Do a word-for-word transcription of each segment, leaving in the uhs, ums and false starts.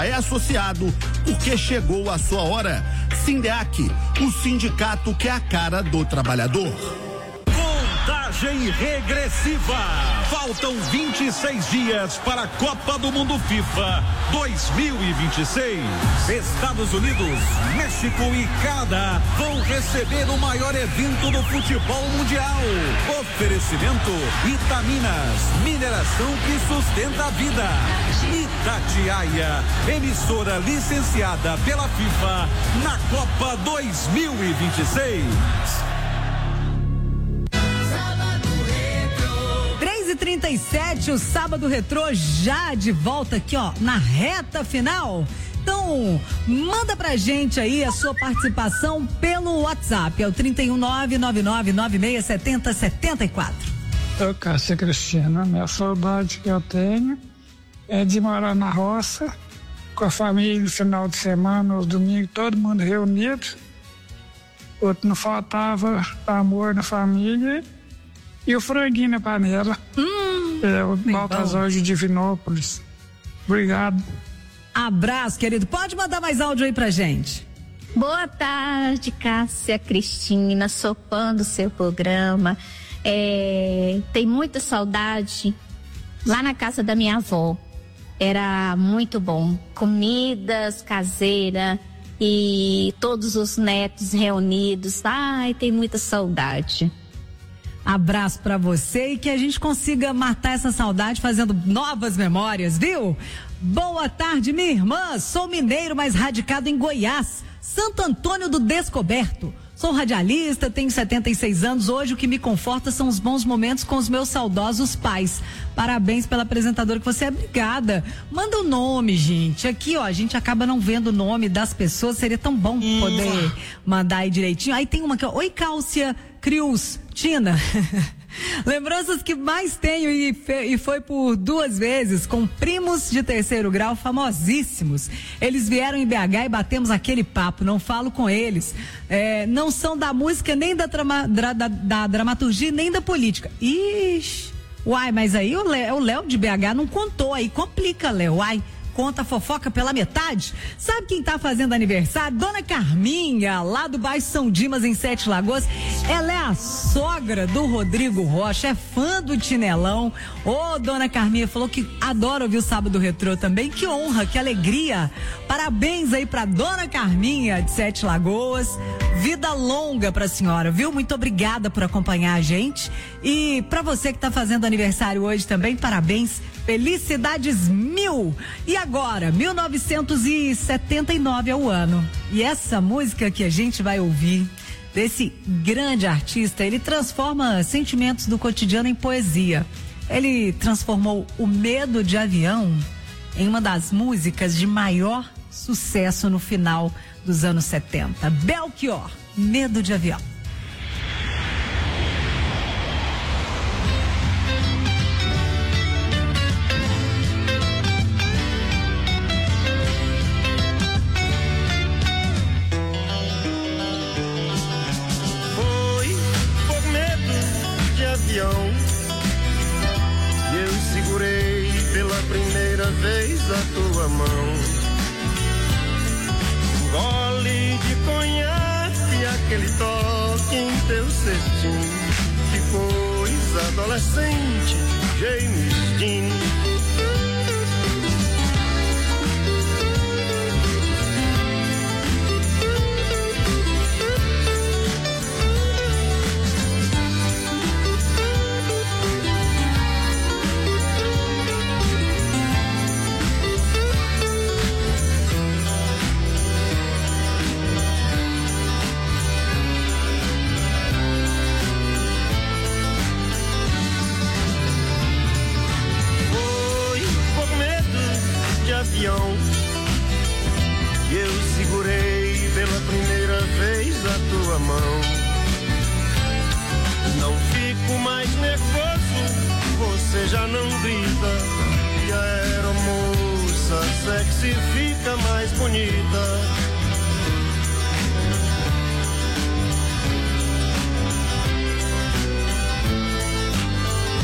É associado porque chegou a sua hora. Sindeac, o sindicato que é a cara do trabalhador. Contagem regressiva. Faltam vinte e seis dias para a Copa do Mundo FIFA dois mil e vinte e seis. Estados Unidos, México e Canadá vão receber o maior evento do futebol mundial. Oferecimento Itaminas, mineração que sustenta a vida. Itatiaia, emissora licenciada pela FIFA na Copa dois mil e vinte e seis. trinta e sete, o Sábado Retrô já de volta aqui, ó, na reta final. Então, manda pra gente aí a sua participação pelo WhatsApp, é o trinta e um, nove nove nove nove seis sete zero sete quatro. Eu, Cássia Cristina, minha saudade que eu tenho é de morar na roça, com a família no final de semana, os domingos, todo mundo reunido. Outro não faltava amor na família. E o franguinho na panela. Hum, é o Baltazar de Divinópolis. Obrigado. Abraço, querido. Pode mandar mais áudio aí pra gente. Boa tarde, Cássia Cristina. Sou fã do seu programa. É, tem muita saudade lá na casa da minha avó. Era muito bom. Comidas caseiras e todos os netos reunidos. Ai, tem muita saudade. Abraço pra você e que a gente consiga matar essa saudade fazendo novas memórias, viu? Boa tarde, minha irmã. Sou mineiro, mas radicado em Goiás, Santo Antônio do Descoberto. Sou radialista, tenho setenta e seis anos. Hoje o que me conforta são os bons momentos com os meus saudosos pais. Parabéns pela apresentadora que você é. Obrigada. Manda o nome, gente. Aqui, ó, a gente acaba não vendo o nome das pessoas. Seria tão bom poder mandar aí direitinho. Aí tem uma aqui, ó. Oi, Cálcia Crius. Tina. Lembranças que mais tenho e, fe, e foi por duas vezes com primos de terceiro grau famosíssimos. Eles vieram em B H e batemos aquele papo. Não falo com eles. É, não são da música, nem da, trama, da, da, da dramaturgia, nem da política. Ixi. Uai, mas aí o Léo de B H não contou. Aí complica, Léo. Uai. Conta a fofoca pela metade. Sabe quem tá fazendo aniversário? Dona Carminha, lá do bairro São Dimas, em Sete Lagoas. Ela é a sogra do Rodrigo Rocha, é fã do Tinelão. Ô, oh, Dona Carminha falou que adora ouvir o Sábado Retrô também. Que honra, que alegria. Parabéns aí pra Dona Carminha de Sete Lagoas. Vida longa pra senhora, viu? Muito obrigada por acompanhar a gente. E pra você que tá fazendo aniversário hoje também, parabéns. Felicidades mil! E agora, mil novecentos e setenta e nove é o ano. E essa música que a gente vai ouvir, desse grande artista, ele transforma sentimentos do cotidiano em poesia. Ele transformou o Medo de Avião em uma das músicas de maior sucesso no final dos anos setenta. Belchior, Medo de Avião. E eu segurei pela primeira vez a tua mão. Um gole de conhaque, aquele toque em teu cetim. Que coisa adolescente, James Dean. E eu segurei pela primeira vez a tua mão. Não fico mais nervoso, você já não grita. E a aeromoça sexy fica mais bonita.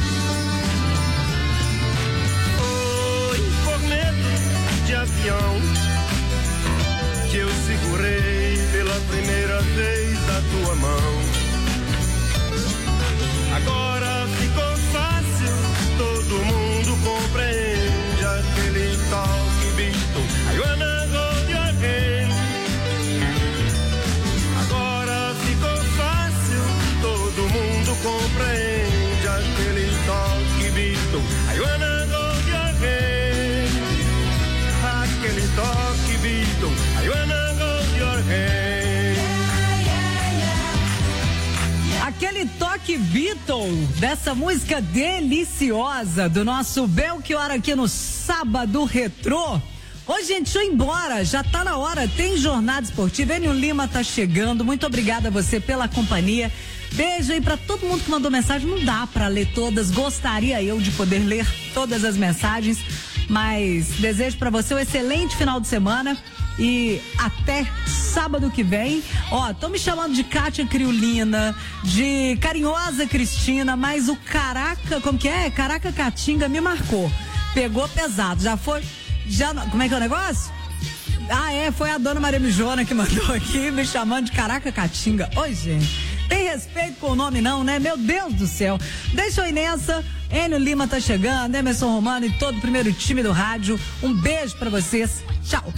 Foi por medo de avião eu segurei pela primeira vez a tua mão. Agora ficou fácil, todo mundo compreende aquele toque visto. I wanna hold your hand. Agora ficou fácil, todo mundo compreende aquele toque visto. I wanna hold your hand. Aquele toque visto. I wanna hold your hand. Aquele toque Beatle dessa música deliciosa do nosso Belchior aqui no Sábado Retrô. Ô, gente, deixa eu ir embora, já tá na hora, tem jornada esportiva, Enio Lima tá chegando, muito obrigada a você pela companhia, beijo aí pra todo mundo que mandou mensagem, não dá pra ler todas, gostaria eu de poder ler todas as mensagens, mas desejo pra você um excelente final de semana e até sábado que vem. Ó, estão me chamando de Kátia Criolina, de Carinhosa Cristina, mas o Caraca, como que é? Caraca Catinga me marcou, pegou pesado, já foi... Já, como é que é o negócio? Ah, é, foi a dona Maria Mijona que mandou aqui, me chamando de Caraca Catinga. Oi, gente, tem respeito com o nome não, né? Meu Deus do céu. Deixa eu ir nessa, Enio Lima tá chegando, Emerson Romano e todo o primeiro time do rádio. Um beijo pra vocês, tchau.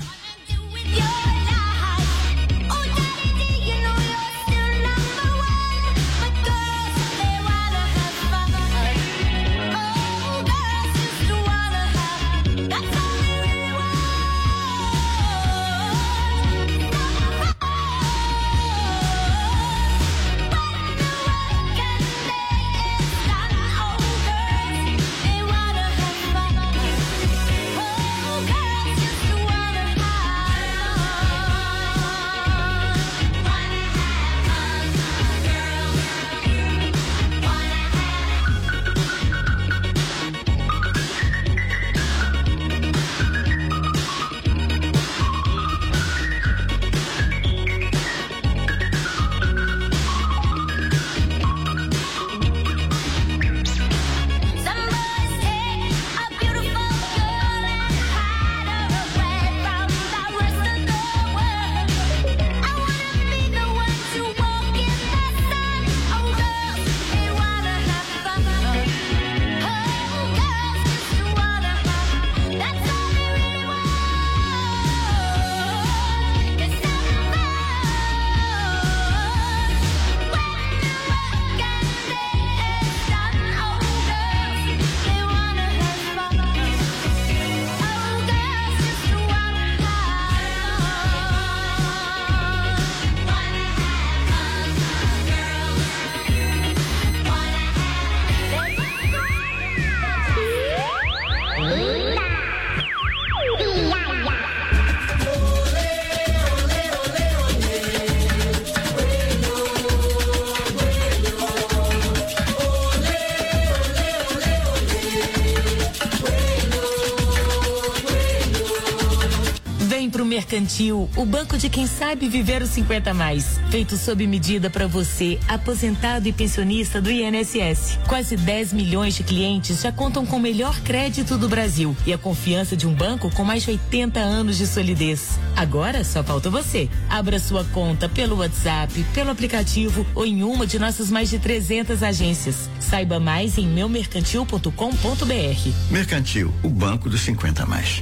Mercantil, o banco de quem sabe viver os cinquenta mais. Feito sob medida para você, aposentado e pensionista do I N S S. Quase dez milhões de clientes já contam com o melhor crédito do Brasil e a confiança de um banco com mais de oitenta anos de solidez. Agora só falta você. Abra sua conta pelo WhatsApp, pelo aplicativo ou em uma de nossas mais de trezentas agências. Saiba mais em meu mercantil ponto com ponto b r. Mercantil, o banco dos cinquenta mais.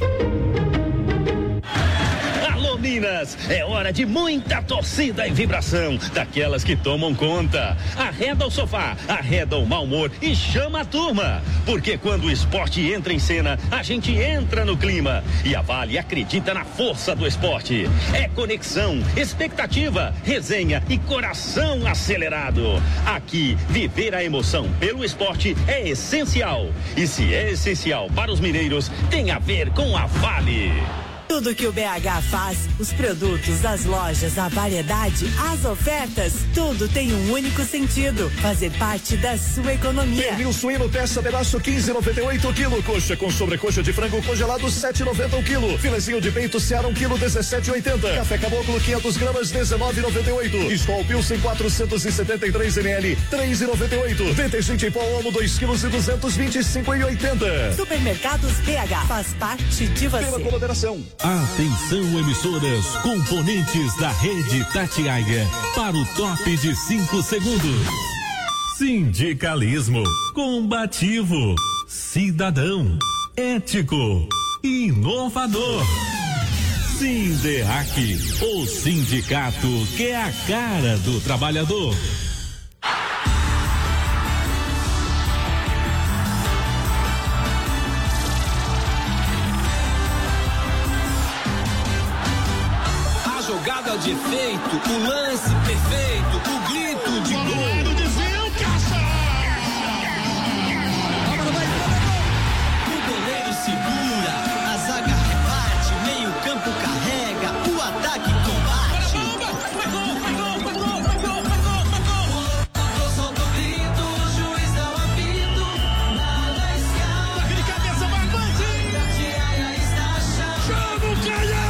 Minas, é hora de muita torcida e vibração, daquelas que tomam conta. Arreda o sofá, arreda o mau humor e chama a turma, porque quando o esporte entra em cena, a gente entra no clima, e a Vale acredita na força do esporte. É conexão, expectativa, resenha e coração acelerado. Aqui, viver a emoção pelo esporte é essencial, e se é essencial para os mineiros, tem a ver com a Vale. Tudo que o B H faz, os produtos, as lojas, a variedade, as ofertas, tudo tem um único sentido: fazer parte da sua economia. Pernil suíno peça pedaço quinze e noventa e oito o quilo, coxa com sobrecoxa de frango congelado sete e noventa o quilo, filezinho de peito Seara um quilo dezessete e oitenta, café Caboclo quinhentos gramas dezenove e noventa e oito, Skol Pilsen quatrocentos e setenta e três mililitros três e noventa e oito, detergente em pó Omo dois quilos e duzentos e vinte e cinco e oitenta. Supermercados B H, faz parte de você. Pela moderação. Atenção, emissoras, componentes da rede Itatiaia, para o top de cinco segundos. Sindicalismo combativo, cidadão, ético, inovador. Sindeac, o sindicato que é a cara do trabalhador. A jogada de efeito, o lance perfeito, o grito de gol. Desvio, Caixa! O goleiro segura, a zaga rebate, meio campo carrega, o ataque combate. Solta o grito, o juiz dá o apito, nada escapa. Toque de cabeça, barbante! Itatiaia está chamando. Chama o Caia!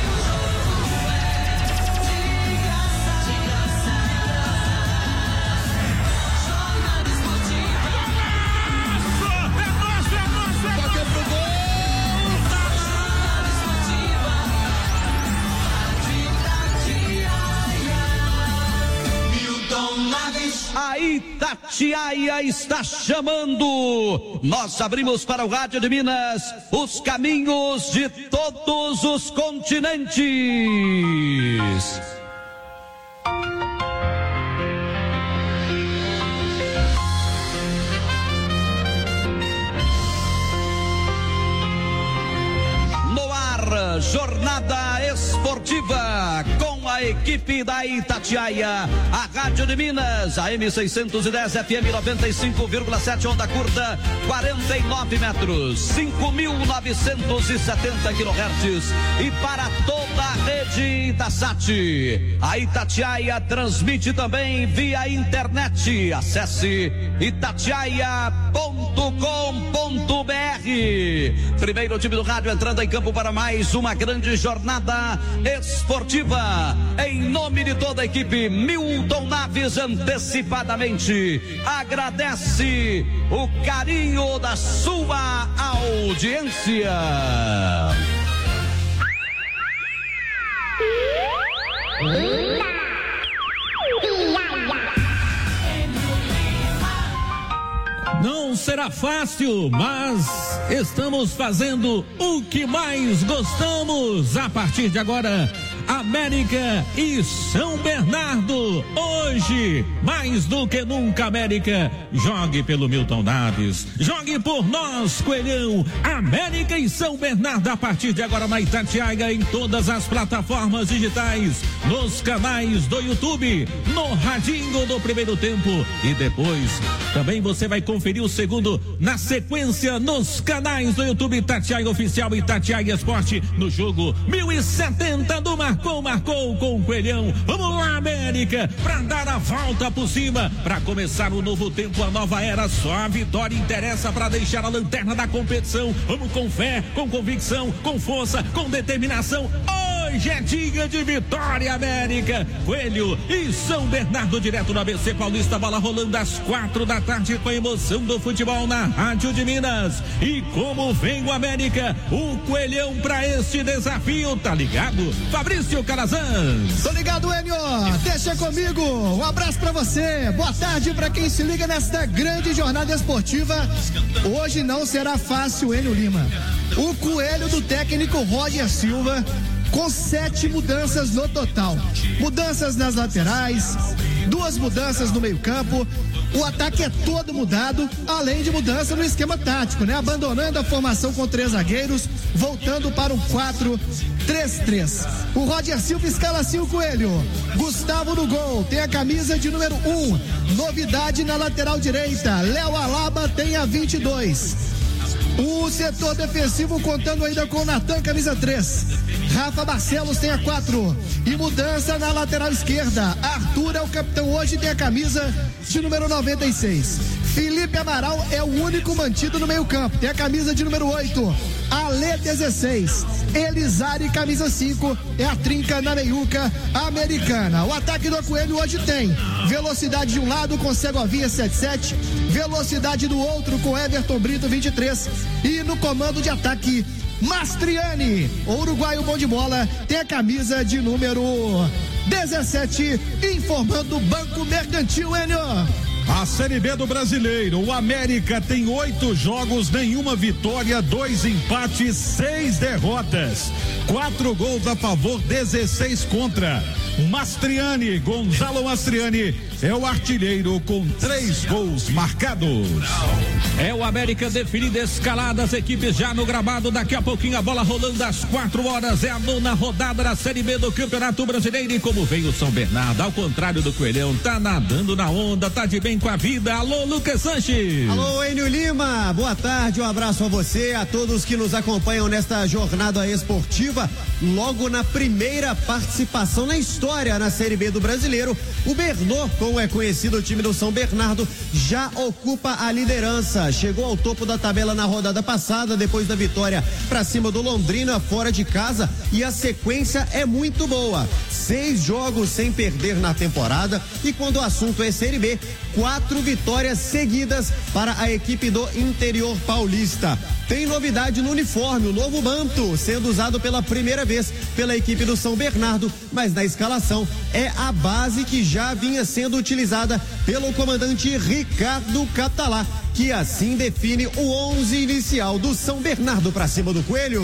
A Itatiaia está chamando. Nós abrimos para o Rádio de Minas os caminhos de todos os continentes. No ar, jornada esportiva com a equipe da Itatiaia, a Rádio de Minas, a M seiscentos e dez F M noventa e cinco vírgula sete, onda curta, quarenta e nove metros, cinco mil novecentos e setenta quilohertz, e para toda a rede Itasat. A Itatiaia transmite também via internet. Acesse itatiaia ponto com ponto br. Primeiro time do rádio entrando em campo para mais uma grande jornada esportiva. Em nome de toda a equipe, Milton Naves antecipadamente agradece o carinho da sua audiência. Não será fácil, mas estamos fazendo o que mais gostamos. A partir de agora, América e São Bernardo. Hoje, mais do que nunca, América. Jogue pelo Milton Naves. Jogue por nós, Coelhão. América e São Bernardo, a partir de agora na Itatiaia, em todas as plataformas digitais, nos canais do YouTube, no radinho do primeiro tempo. E depois, também você vai conferir o segundo na sequência nos canais do YouTube Itatiaia Oficial e Itatiaia Esporte, no jogo mil e setenta do Marcou, Marcou com o Coelhão. Vamos lá, América, pra dar a volta por cima, pra começar o novo tempo, a nova era. Só a vitória interessa pra deixar a lanterna da competição. Vamos com fé, com convicção, com força, com determinação. Hoje é dia de vitória, América. Coelho e São Bernardo, direto no A B C Paulista, bola rolando às quatro da tarde com a emoção do futebol na Rádio de Minas. E como vem o América, o Coelhão pra este desafio, tá ligado? Fabrício Calazans. Tô ligado, Enio. Deixa comigo. Um abraço pra você. Boa tarde pra quem se liga nesta grande jornada esportiva. Hoje não será fácil, Enio Lima. O Coelho do técnico Roger Silva, com sete mudanças no total. Mudanças nas laterais, duas mudanças no meio-campo. O ataque é todo mudado, além de mudança no esquema tático, né? Abandonando a formação com três zagueiros, voltando para um quatro três três. O Roger Silva escala assim o Coelho. Gustavo no gol, tem a camisa de número um. Novidade na lateral direita, Léo Alaba tem a vinte e dois. O setor defensivo contando ainda com o Natan, camisa três. Rafa Barcelos tem a quatro. E mudança na lateral esquerda. Arthur é o capitão hoje, tem a camisa de número noventa e seis. Felipe Amaral é o único mantido no meio campo, tem a camisa de número oito. Ale dezesseis. Elizari, camisa cinco, é a trinca na meiuca americana. O ataque do Coelho hoje tem velocidade de um lado com Segovinha setenta e sete, velocidade do outro com Everton Brito vinte e três, e no comando de ataque Mastriani. O uruguaio bom de bola tem a camisa de número dezessete, informando o Banco Mercantil, Enio. A Série B do Brasileiro, o América tem oito jogos, nenhuma vitória, dois empates, seis derrotas, quatro gols a favor, dezesseis contra. Mastriani, Gonzalo Mastriani é o artilheiro com três gols marcados. É o América definindo escalada, as equipes já no gramado, daqui a pouquinho a bola rolando às quatro horas, é a nona rodada da Série B do Campeonato Brasileiro. E como vem o São Bernardo, ao contrário do Coelhão, tá nadando na onda, tá de bem com a vida. Alô, Lucas Sanches. Alô, Enio Lima, boa tarde, um abraço a você, a todos que nos acompanham nesta jornada esportiva. Logo na primeira participação na história na Série B do Brasileiro, o Bernô, como é conhecido o time do São Bernardo, já ocupa a liderança. Chegou ao topo da tabela na rodada passada, depois da vitória para cima do Londrina, fora de casa, e a sequência é muito boa. Seis jogos sem perder na temporada, e quando o assunto é Série B, quatro vitórias seguidas para a equipe do interior paulista. Tem novidade no uniforme, o novo manto sendo usado pela primeira vez pela equipe do São Bernardo, mas na escalação é a base que já vinha sendo utilizada pelo comandante Ricardo Catalá, que assim define o onze inicial do São Bernardo para cima do Coelho.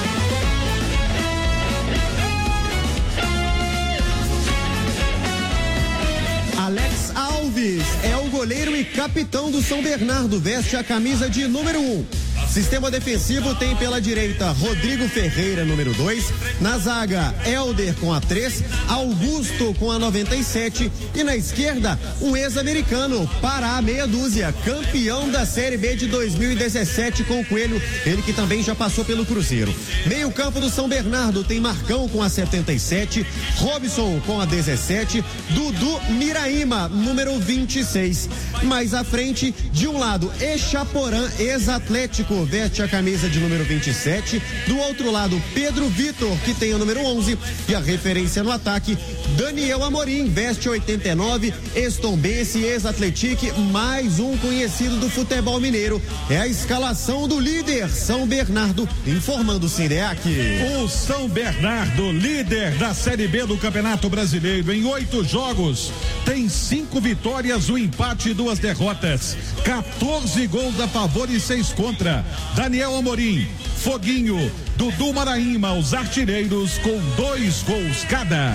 Alex Alves é o goleiro e capitão do São Bernardo, veste a camisa de número um. Sistema defensivo tem pela direita Rodrigo Ferreira, número dois. Na zaga, Helder com a três, Augusto com a noventa e sete. E na esquerda, um ex-americano, Pará, meia dúzia, campeão da Série B de dois mil e dezessete com o Coelho, ele que também já passou pelo Cruzeiro. Meio campo do São Bernardo tem Marcão com a setenta e sete, Robson com a dezessete, Dudu Miraíma, número vinte e seis. Mais à frente, de um lado, Echaporã, ex-atlético, veste a camisa de número vinte e sete. Do outro lado, Pedro Vitor, que tem o número onze. E a referência no ataque, Daniel Amorim, veste oitenta e nove, ex-tombense, ex-atletique, mais um conhecido do futebol mineiro. É a escalação do líder, São Bernardo, informando o Sindeac. O São Bernardo, líder da Série B do Campeonato Brasileiro, em oito jogos, tem cinco vitórias, um empate e duas derrotas, quatorze gols a favor e seis contra. Daniel Amorim, Foguinho, Dudu Maraíma, os artilheiros com dois gols cada.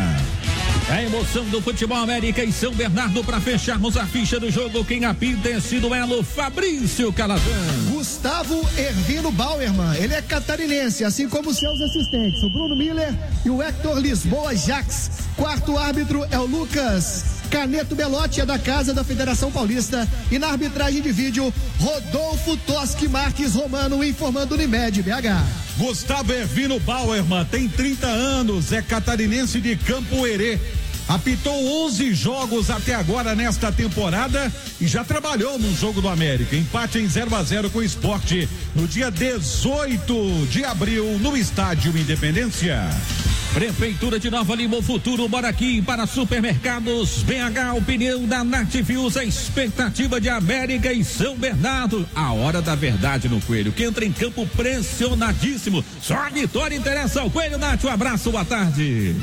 A emoção do futebol América e São Bernardo para fecharmos a ficha do jogo. Quem apita esse duelo, Fabrício Calazan. Gustavo Ervino Bauerman, ele é catarinense, assim como seus assistentes, o Bruno Miller e o Hector Lisboa Jax. Quarto árbitro é o Lucas Caneto Belotti, é da Casa da Federação Paulista. E na arbitragem de vídeo, Rodolfo Toschi Marques Romano, informando Unimed B H. Gustavo Ervino Bauerman tem trinta anos, é catarinense de Campo Herê. Apitou onze jogos até agora nesta temporada e já trabalhou no jogo do América. Empate em zero a zero com o Sport no dia dezoito de abril no Estádio Independência. Prefeitura de Nova Lima, o futuro mora aqui. Para supermercados B H, opinião da Nativius, a expectativa de América e São Bernardo. A hora da verdade no Coelho, que entra em campo pressionadíssimo. Só a vitória interessa ao Coelho. Nath, um abraço, boa tarde.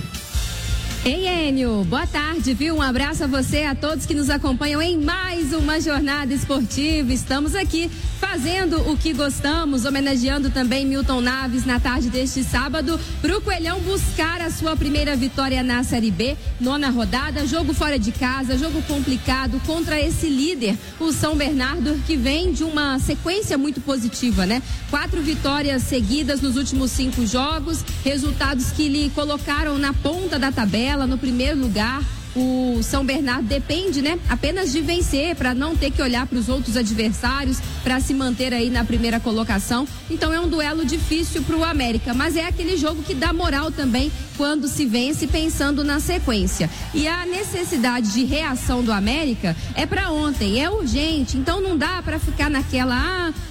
Ei, Enio, boa tarde, viu? Um abraço a você, a todos que nos acompanham em mais uma jornada esportiva. Estamos aqui fazendo o que gostamos, homenageando também Milton Naves na tarde deste sábado, para o Coelhão buscar a sua primeira vitória na Série B, nona rodada, jogo fora de casa, jogo complicado contra esse líder, o São Bernardo, que vem de uma sequência muito positiva, né? Quatro vitórias seguidas nos últimos cinco jogos, resultados que lhe colocaram na ponta da tabela, no primeiro lugar. O São Bernardo depende, né, apenas de vencer para não ter que olhar para os outros adversários, para se manter aí na primeira colocação. Então é um duelo difícil para o América, mas é aquele jogo que dá moral também quando se vence, pensando na sequência. E a necessidade de reação do América é para ontem, é urgente. Então não dá para ficar naquela, ah,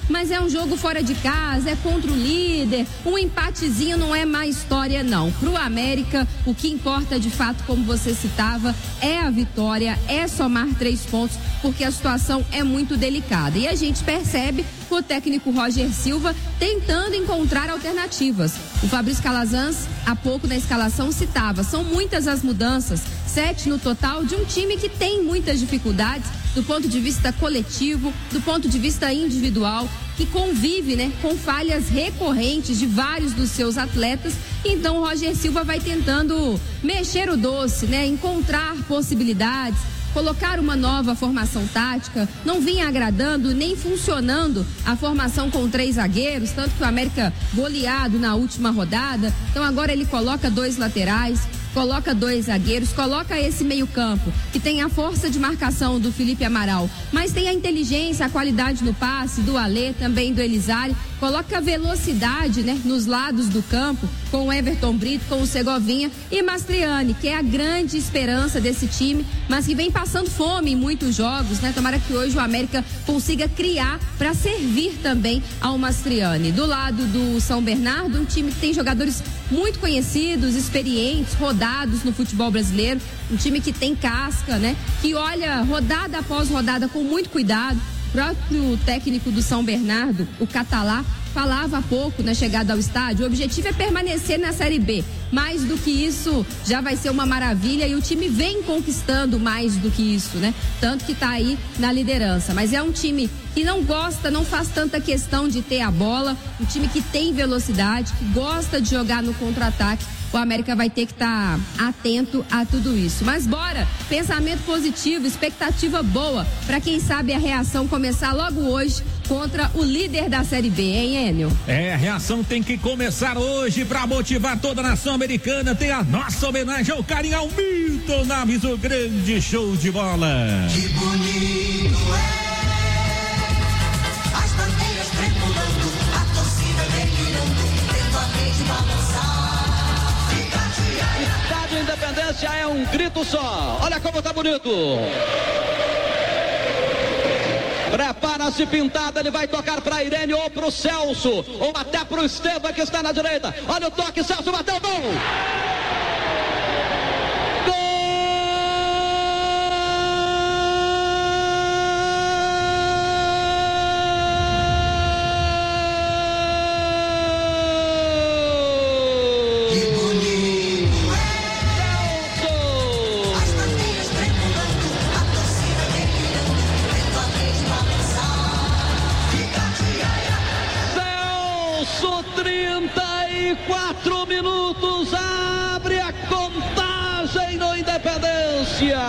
mas é um jogo fora de casa, é contra o líder, um empatezinho não é má história não. Pro América, o que importa de fato, como você citava, é a vitória, é somar três pontos, porque a situação é muito delicada. E a gente percebe o técnico Roger Silva tentando encontrar alternativas. O Fabrício Calazans, há pouco na escalação, citava, são muitas as mudanças, sete no total, de um time que tem muitas dificuldades do ponto de vista coletivo, do ponto de vista individual, que convive, né, com falhas recorrentes de vários dos seus atletas. Então o Roger Silva vai tentando mexer o doce, né, encontrar possibilidades, colocar uma nova formação tática. Não vinha agradando nem funcionando a formação com três zagueiros, tanto que o América goleado na última rodada. Então agora ele coloca dois laterais, coloca dois zagueiros, coloca esse meio-campo que tem a força de marcação do Felipe Amaral, mas tem a inteligência, a qualidade no passe do Alê, também do Elizari, coloca velocidade, né, nos lados do campo, com o Everton Brito, com o Segovinha e Mastriani, que é a grande esperança desse time, mas que vem passando fome em muitos jogos, né? Tomara que hoje o América consiga criar para servir também ao Mastriani. Do lado do São Bernardo, um time que tem jogadores muito conhecidos, experientes, rodados no futebol brasileiro, um time que tem casca, né? Que olha rodada após rodada com muito cuidado. O próprio técnico do São Bernardo, o Catalá, falava há pouco na chegada ao estádio, o objetivo é permanecer na Série B. Mais do que isso, já vai ser uma maravilha e o time vem conquistando mais do que isso, né? Tanto que tá aí na liderança. Mas é um time que não gosta, não faz tanta questão de ter a bola, um time que tem velocidade, que gosta de jogar no contra-ataque. O América vai ter que estar tá atento a tudo isso. Mas bora, pensamento positivo, expectativa boa, para quem sabe a reação começar logo hoje contra o líder da Série B, hein, Enio? É, a reação tem que começar hoje para motivar toda a nação americana. Tem a nossa homenagem ao carinho ao Milton Naves, o grande show de bola. Que bonito é, as bandeiras tremulando, a torcida delirando, tendo a rede balançar. Estádio Independência é um grito só. Olha como tá bonito. Prepara-se pintada, ele vai tocar para Irene ou para o Celso, ou até para o Esteban que está na direita. Olha o toque, Celso bateu, gol! Quatro minutos, abre a contagem no Independência.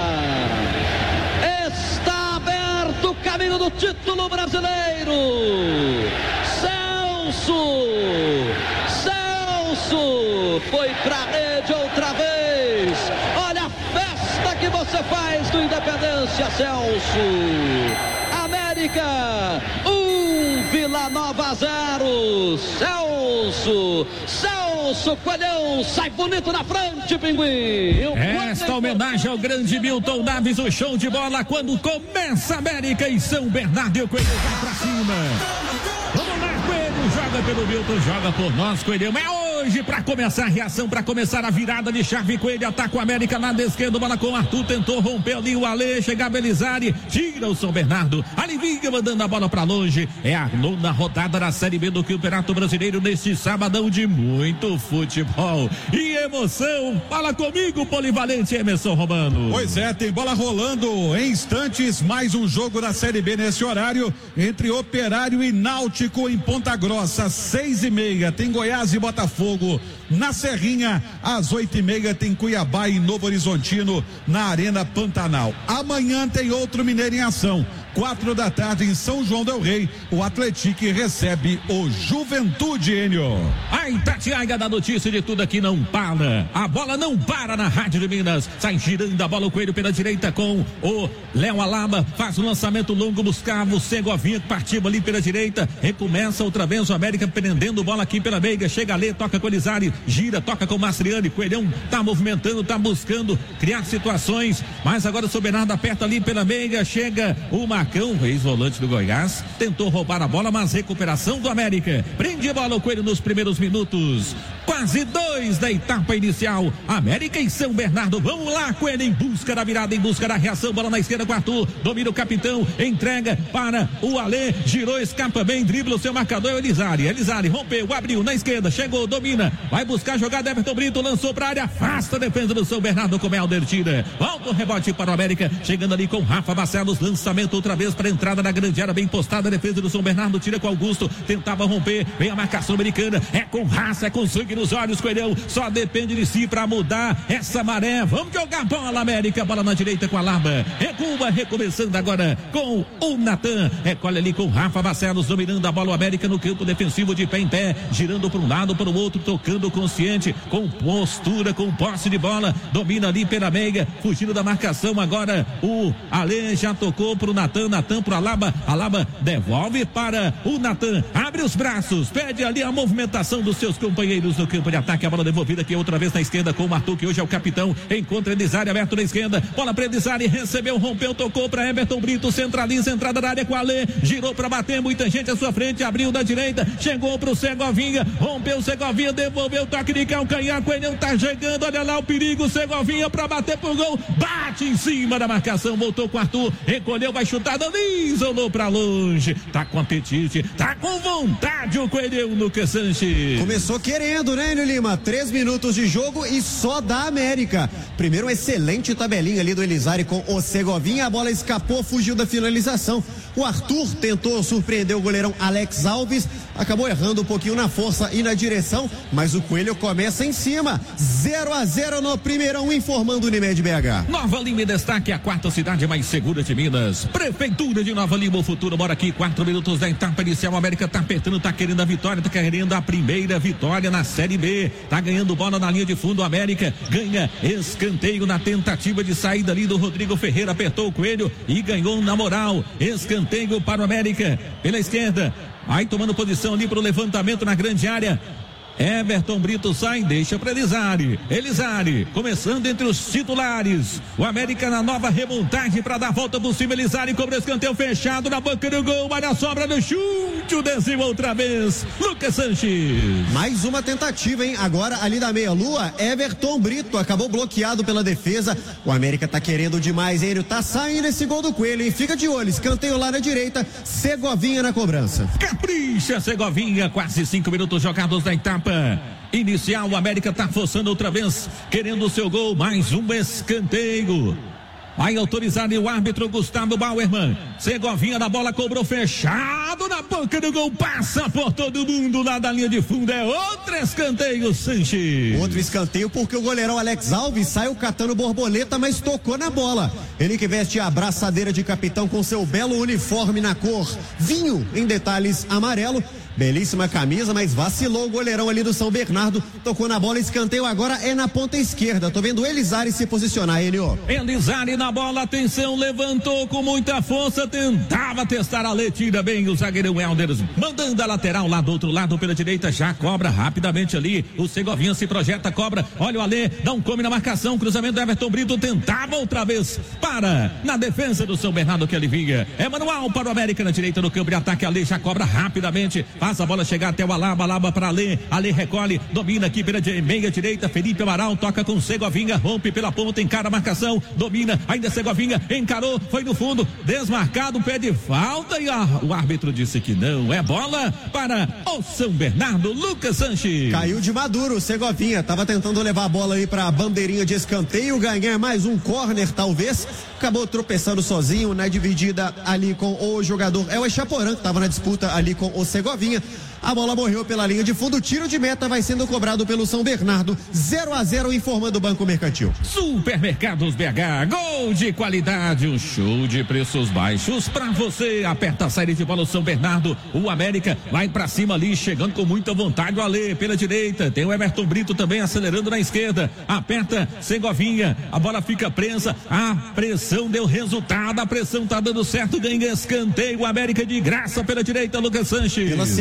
Está aberto o caminho do título brasileiro. Celso, Celso foi pra rede outra vez. Olha a festa que você faz do Independência, Celso. América, um, Vila Nova zero. Celso, Celso Coelhão, sai bonito na frente, Pinguim. Esta homenagem ao grande Milton Naves, o show de bola quando começa América e São Bernardo, e o Coelho vai pra cima. Vamos lá, Coelho, joga pelo Milton, joga por nós, Coelhão. É hoje para começar a reação, para começar a virada de chave. Coelho ataca o América na esquerda, bola com o Arthur, tentou romper ali o Alê, chega a Belizari, tira o São Bernardo, alivia mandando a bola para longe. É a nona rodada da Série B do Campeonato Brasileiro neste sabadão de muito futebol e emoção. Fala comigo, polivalente Emerson Romano. Pois é, tem bola rolando em instantes, mais um jogo da Série B nesse horário, entre Operário e Náutico em Ponta Grossa, seis e meia, tem Goiás e Botafogo. Na Serrinha, às oito e meia tem Cuiabá e Novo Horizontino na Arena Pantanal. Amanhã tem outro Mineiro em ação. Quatro da tarde em São João del Rei, o Atlético recebe o Juventude, Enio. A Itatiaia da notícia de tudo aqui não para. A bola não para na Rádio de Minas. Sai girando a bola, o Coelho pela direita com o Léo Alaba. Faz o lançamento longo, buscava o Segovinha que partiu ali pela direita. Recomeça outra vez o América prendendo bola aqui pela meiga. Chega ali, toca com o Elizari, gira, toca com o Mastriani. Coelhão tá movimentando, tá buscando criar situações. Mas agora o São Bernardo aperta ali pela meiga. Chega uma Marcão, ex-volante do Goiás, tentou roubar a bola, mas recuperação do América. Prende a bola o Coelho nos primeiros minutos. Quase dois da etapa inicial. América e São Bernardo. Vamos lá, Coelho, em busca da virada, em busca da reação. Bola na esquerda com o Arthur. Domina o capitão. Entrega para o Alê. Girou, escapa bem, dribla o seu marcador. É o Elizari. Elizari rompeu, abriu na esquerda. Chegou, domina. Vai buscar a jogada. Everton Brito lançou para a área. Afasta a defesa do São Bernardo com Helder. Tira. Volta o rebote para o América. Chegando ali com Rafa Barcelos. Lançamento outra vez para a entrada da grande área. Bem postada a defesa do São Bernardo. Tira com Augusto. Tentava romper. Vem a marcação americana. É com raça, é com sangue nos olhos, Coelhão. Só depende de si para mudar essa maré. Vamos jogar bola, América. Bola na direita com a Larba. Recua, recomeçando agora com o Natan. Recolhe ali com Rafa Barcelos, dominando a bola. O América no campo defensivo de pé em pé. Girando para um lado, para o outro, tocando consciente, com postura, com posse de bola. Domina ali pela meia, fugindo da marcação. Agora o Alê já tocou para o Natan. Natan para a Alaba. Alaba devolve para o Natan. Abre os braços, pede ali a movimentação dos seus companheiros no campo de ataque. A bola devolvida aqui outra vez na esquerda com o Arthur, que hoje é o capitão. Encontra Elizari aberto na esquerda. Bola para Elizari, recebeu, rompeu, tocou para Everton Brito. Centraliza, entrada da área com a Alê. Girou para bater, muita gente à sua frente. Abriu da direita, chegou para o Segovinha. Rompeu o Segovinha, devolveu o toque de calcanhar. Coelhão tá chegando, olha lá o perigo. Segovinha para bater pro gol. Bate em cima da marcação, voltou com o Arthur. Recolheu, vai chutar, Dani, isolou para longe. Tá com apetite, tá com vontade o Coelhão, Lucas Sanches. Começou querendo, né, Enio Lima? Três minutos de jogo e só da América. Primeiro, uma excelente tabelinha ali do Elizari com o Segovinha. A bola escapou, fugiu da finalização. O Arthur tentou surpreender o goleirão Alex Alves. Acabou errando um pouquinho na força e na direção, mas o Coelho começa em cima. zero a zero no primeirão, informando o Unimed B H. Nova Lima em destaque, a quarta cidade mais segura de Minas. Prefeitura de Nova Lima, o futuro mora aqui. Quatro minutos da etapa inicial. A América tá apertando, tá querendo a vitória, tá querendo a primeira vitória na Série B. Tá ganhando bola na linha de fundo. O América ganha escanteio na tentativa de saída ali do Rodrigo Ferreira. Apertou o Coelho e ganhou na moral. Escanteio para o América pela esquerda. Vai tomando posição ali para o levantamento na grande área. Everton Brito sai, deixa para Elizari. Elizari, começando entre os titulares. O América na nova remontagem para dar a volta por cima. Elizari cobra escanteio fechado na boca do gol. Vai na sobra do chute. O desceu outra vez. Lucas Sanches. Mais uma tentativa, hein? Agora ali da meia-lua, Everton Brito acabou bloqueado pela defesa. O América tá querendo demais, hein? Tá saindo esse gol do Coelho, hein? Fica de olho. Escanteio lá na direita. Segovinha na cobrança. Capricha, Segovinha. Quase cinco minutos jogados na etapa inicial. O América tá forçando outra vez, querendo o seu gol. Mais um escanteio. Vai autorizar o árbitro Gustavo Bauerman. Segovinha na bola, cobrou fechado na boca do gol. Passa por todo mundo lá da linha de fundo. É outro escanteio, Sanches. Outro escanteio porque o goleirão Alex Alves saiu catando borboleta, mas tocou na bola. Ele que veste a abraçadeira de capitão com seu belo uniforme na cor vinho, em detalhes amarelo. Belíssima camisa, mas vacilou o goleirão ali do São Bernardo. Tocou na bola, escanteio agora é na ponta esquerda. Tô vendo o Elizari se posicionar, Enio. Elizari na bola, atenção, levantou com muita força, tentava testar a letira bem o zagueirão Helder, mandando a lateral lá do outro lado pela direita, já cobra rapidamente ali. O Segovinha se projeta, cobra. Olha o Alê, dá um come na marcação, cruzamento do Everton Brito, tentava outra vez. Para na defesa do São Bernardo que alivia. É manual para o América na direita do campo de ataque. Alê já cobra rapidamente. Faz a bola chegar até o Alaba, Alaba para Alê, Alê recolhe, domina aqui pela meia direita, Felipe Amaral toca com Segovinha, rompe pela ponta, encara a marcação, domina, ainda Segovinha, encarou, foi no fundo, desmarcado, pede falta e a, o árbitro disse que não, é bola para o São Bernardo. Lucas Sanches. Caiu de maduro, Segovinha, tava tentando levar a bola aí pra bandeirinha de escanteio, ganhar mais um corner talvez, acabou tropeçando sozinho na dividida ali com o jogador, é o Echaporã que tava na disputa ali com o Segovinha. A bola morreu pela linha de fundo, tiro de meta vai sendo cobrado pelo São Bernardo. zero a zero, informando o Banco Mercantil. Supermercados B H, gol de qualidade, um show de preços baixos pra você. Aperta a saída de bola o São Bernardo, o América vai pra cima ali, chegando com muita vontade. O Alê pela direita, tem o Everton Brito também acelerando na esquerda. Aperta Segovinha, a bola fica presa, a pressão deu resultado, a pressão tá dando certo, ganha escanteio. O América de graça pela direita, Lucas Sanches. Pela segunda vez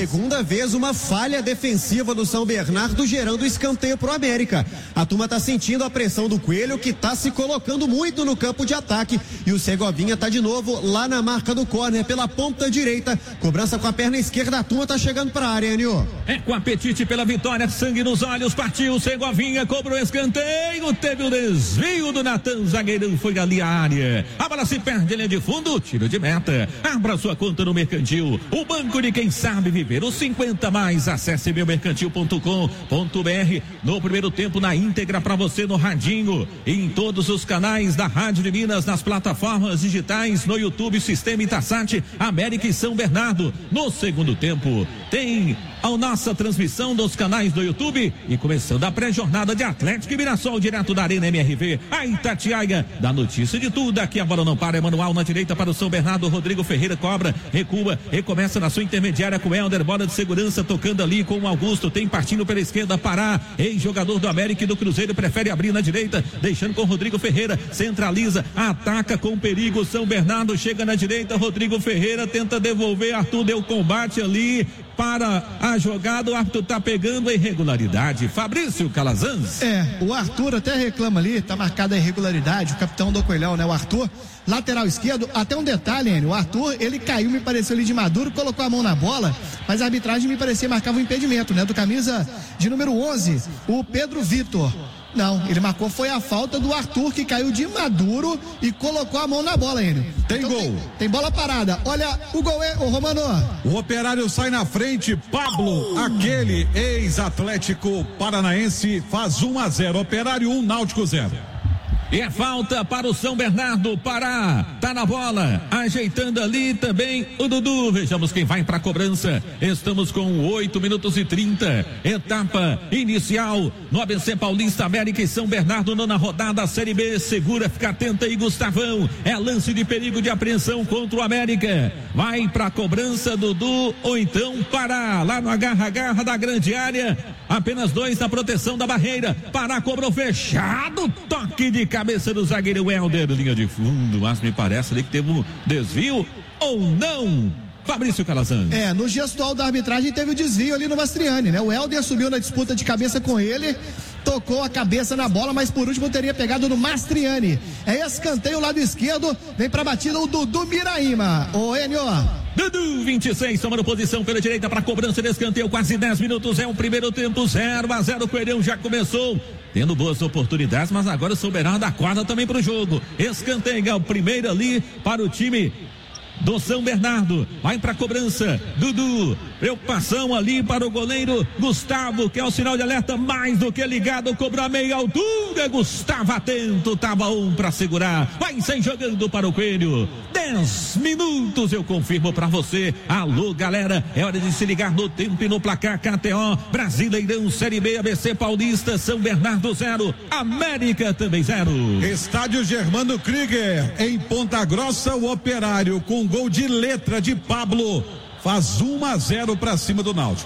vez uma falha defensiva do São Bernardo gerando escanteio pro América. A turma tá sentindo a pressão do Coelho, que tá se colocando muito no campo de ataque, e o Segovinha tá de novo lá na marca do córner pela ponta direita, cobrança com a perna esquerda, a turma tá chegando pra área, Enio. É com apetite pela vitória, sangue nos olhos, partiu, Segovinha cobrou escanteio, teve o desvio do Natan, zagueirão foi ali a área, a bola se perde, linha de fundo, tiro de meta. Abra sua conta no Mercantil, o banco de quem sabe viver. Os cinquenta mais, acesse meu mercantil ponto com ponto br. No primeiro tempo na íntegra para você no radinho, em todos os canais da Rádio de Minas, nas plataformas digitais, no YouTube, Sistema Itasat, América e São Bernardo. No segundo tempo tem a nossa transmissão dos canais do YouTube e começando a pré-jornada de Atlético e Mirassol, direto da Arena M R V, a Itatiaia, da notícia de tudo. Aqui a bola não para, é manual na direita para o São Bernardo, Rodrigo Ferreira cobra, recua, recomeça na sua intermediária com o Helder, bola de segurança tocando ali com o Augusto, tem partindo pela esquerda, Pará, ex-jogador do América e do Cruzeiro, prefere abrir na direita, deixando com o Rodrigo Ferreira, centraliza, ataca com perigo, São Bernardo chega na direita, Rodrigo Ferreira tenta devolver, Arthur deu combate ali para a jogada, o árbitro tá pegando a irregularidade. Fabrício Calazans. É, o Arthur até reclama ali, tá marcada a irregularidade, o capitão do Coelhão, né, o Arthur, lateral esquerdo, até um detalhe, Enio, o Arthur, ele caiu, me pareceu ali de maduro, colocou a mão na bola, mas a arbitragem me parecia marcava um impedimento, né, do camisa de número onze, o Pedro Vitor. Não, ele marcou foi a falta do Arthur, que caiu de maduro e colocou a mão na bola, Enio. Tem então, gol. Tem, tem bola parada. Olha o gol, é, o Romano. O Operário sai na frente, Pablo, aquele ex-Atlético Paranaense, faz um a zero. Operário um, Náutico zero. E é falta para o São Bernardo, Pará, tá na bola, ajeitando ali também o Dudu, vejamos quem vai para a cobrança, estamos com oito minutos e trinta, etapa inicial no A B C Paulista, América e São Bernardo, nona rodada, Série B, segura, fica atenta aí, Gustavão, é lance de perigo de apreensão contra o América, vai para a cobrança, Dudu, ou então Pará, lá no agarra-agarra da grande área, apenas dois na proteção da barreira, Pará cobrou fechado, toque de cabeça do zagueiro Helder, linha de fundo, mas me parece ali que teve um desvio ou não, Fabrício Calazans. É, no gestual da arbitragem teve o desvio ali no Mastriani, né? O Helder subiu na disputa de cabeça com ele, tocou a cabeça na bola, mas por último teria pegado no Mastriani. É escanteio lado esquerdo, vem pra batida o Dudu Miraíma. Ô Enio. Dudu, vinte e seis, tomando posição pela direita para cobrança de escanteio, quase dez minutos, é o primeiro tempo, zero a zero, o Coelhão já começou, tendo boas oportunidades, mas agora o São Bernardo dá quadra também para o jogo, escanteio, o primeiro ali para o time do São Bernardo, vai para a cobrança, Dudu, preocupação ali para o goleiro Gustavo, que é o sinal de alerta mais do que ligado, cobrou a meia altura, Gustavo atento, tava um para segurar, vai sem jogando para o Coelho, dez minutos, eu confirmo para você, alô galera, é hora de se ligar no tempo e no placar K T O, Brasileirão Série B, A B C Paulista, São Bernardo zero, América também zero. Estádio Germano Krieger, em Ponta Grossa, o Operário com gol de letra de Pablo faz um a zero para cima do Náutico.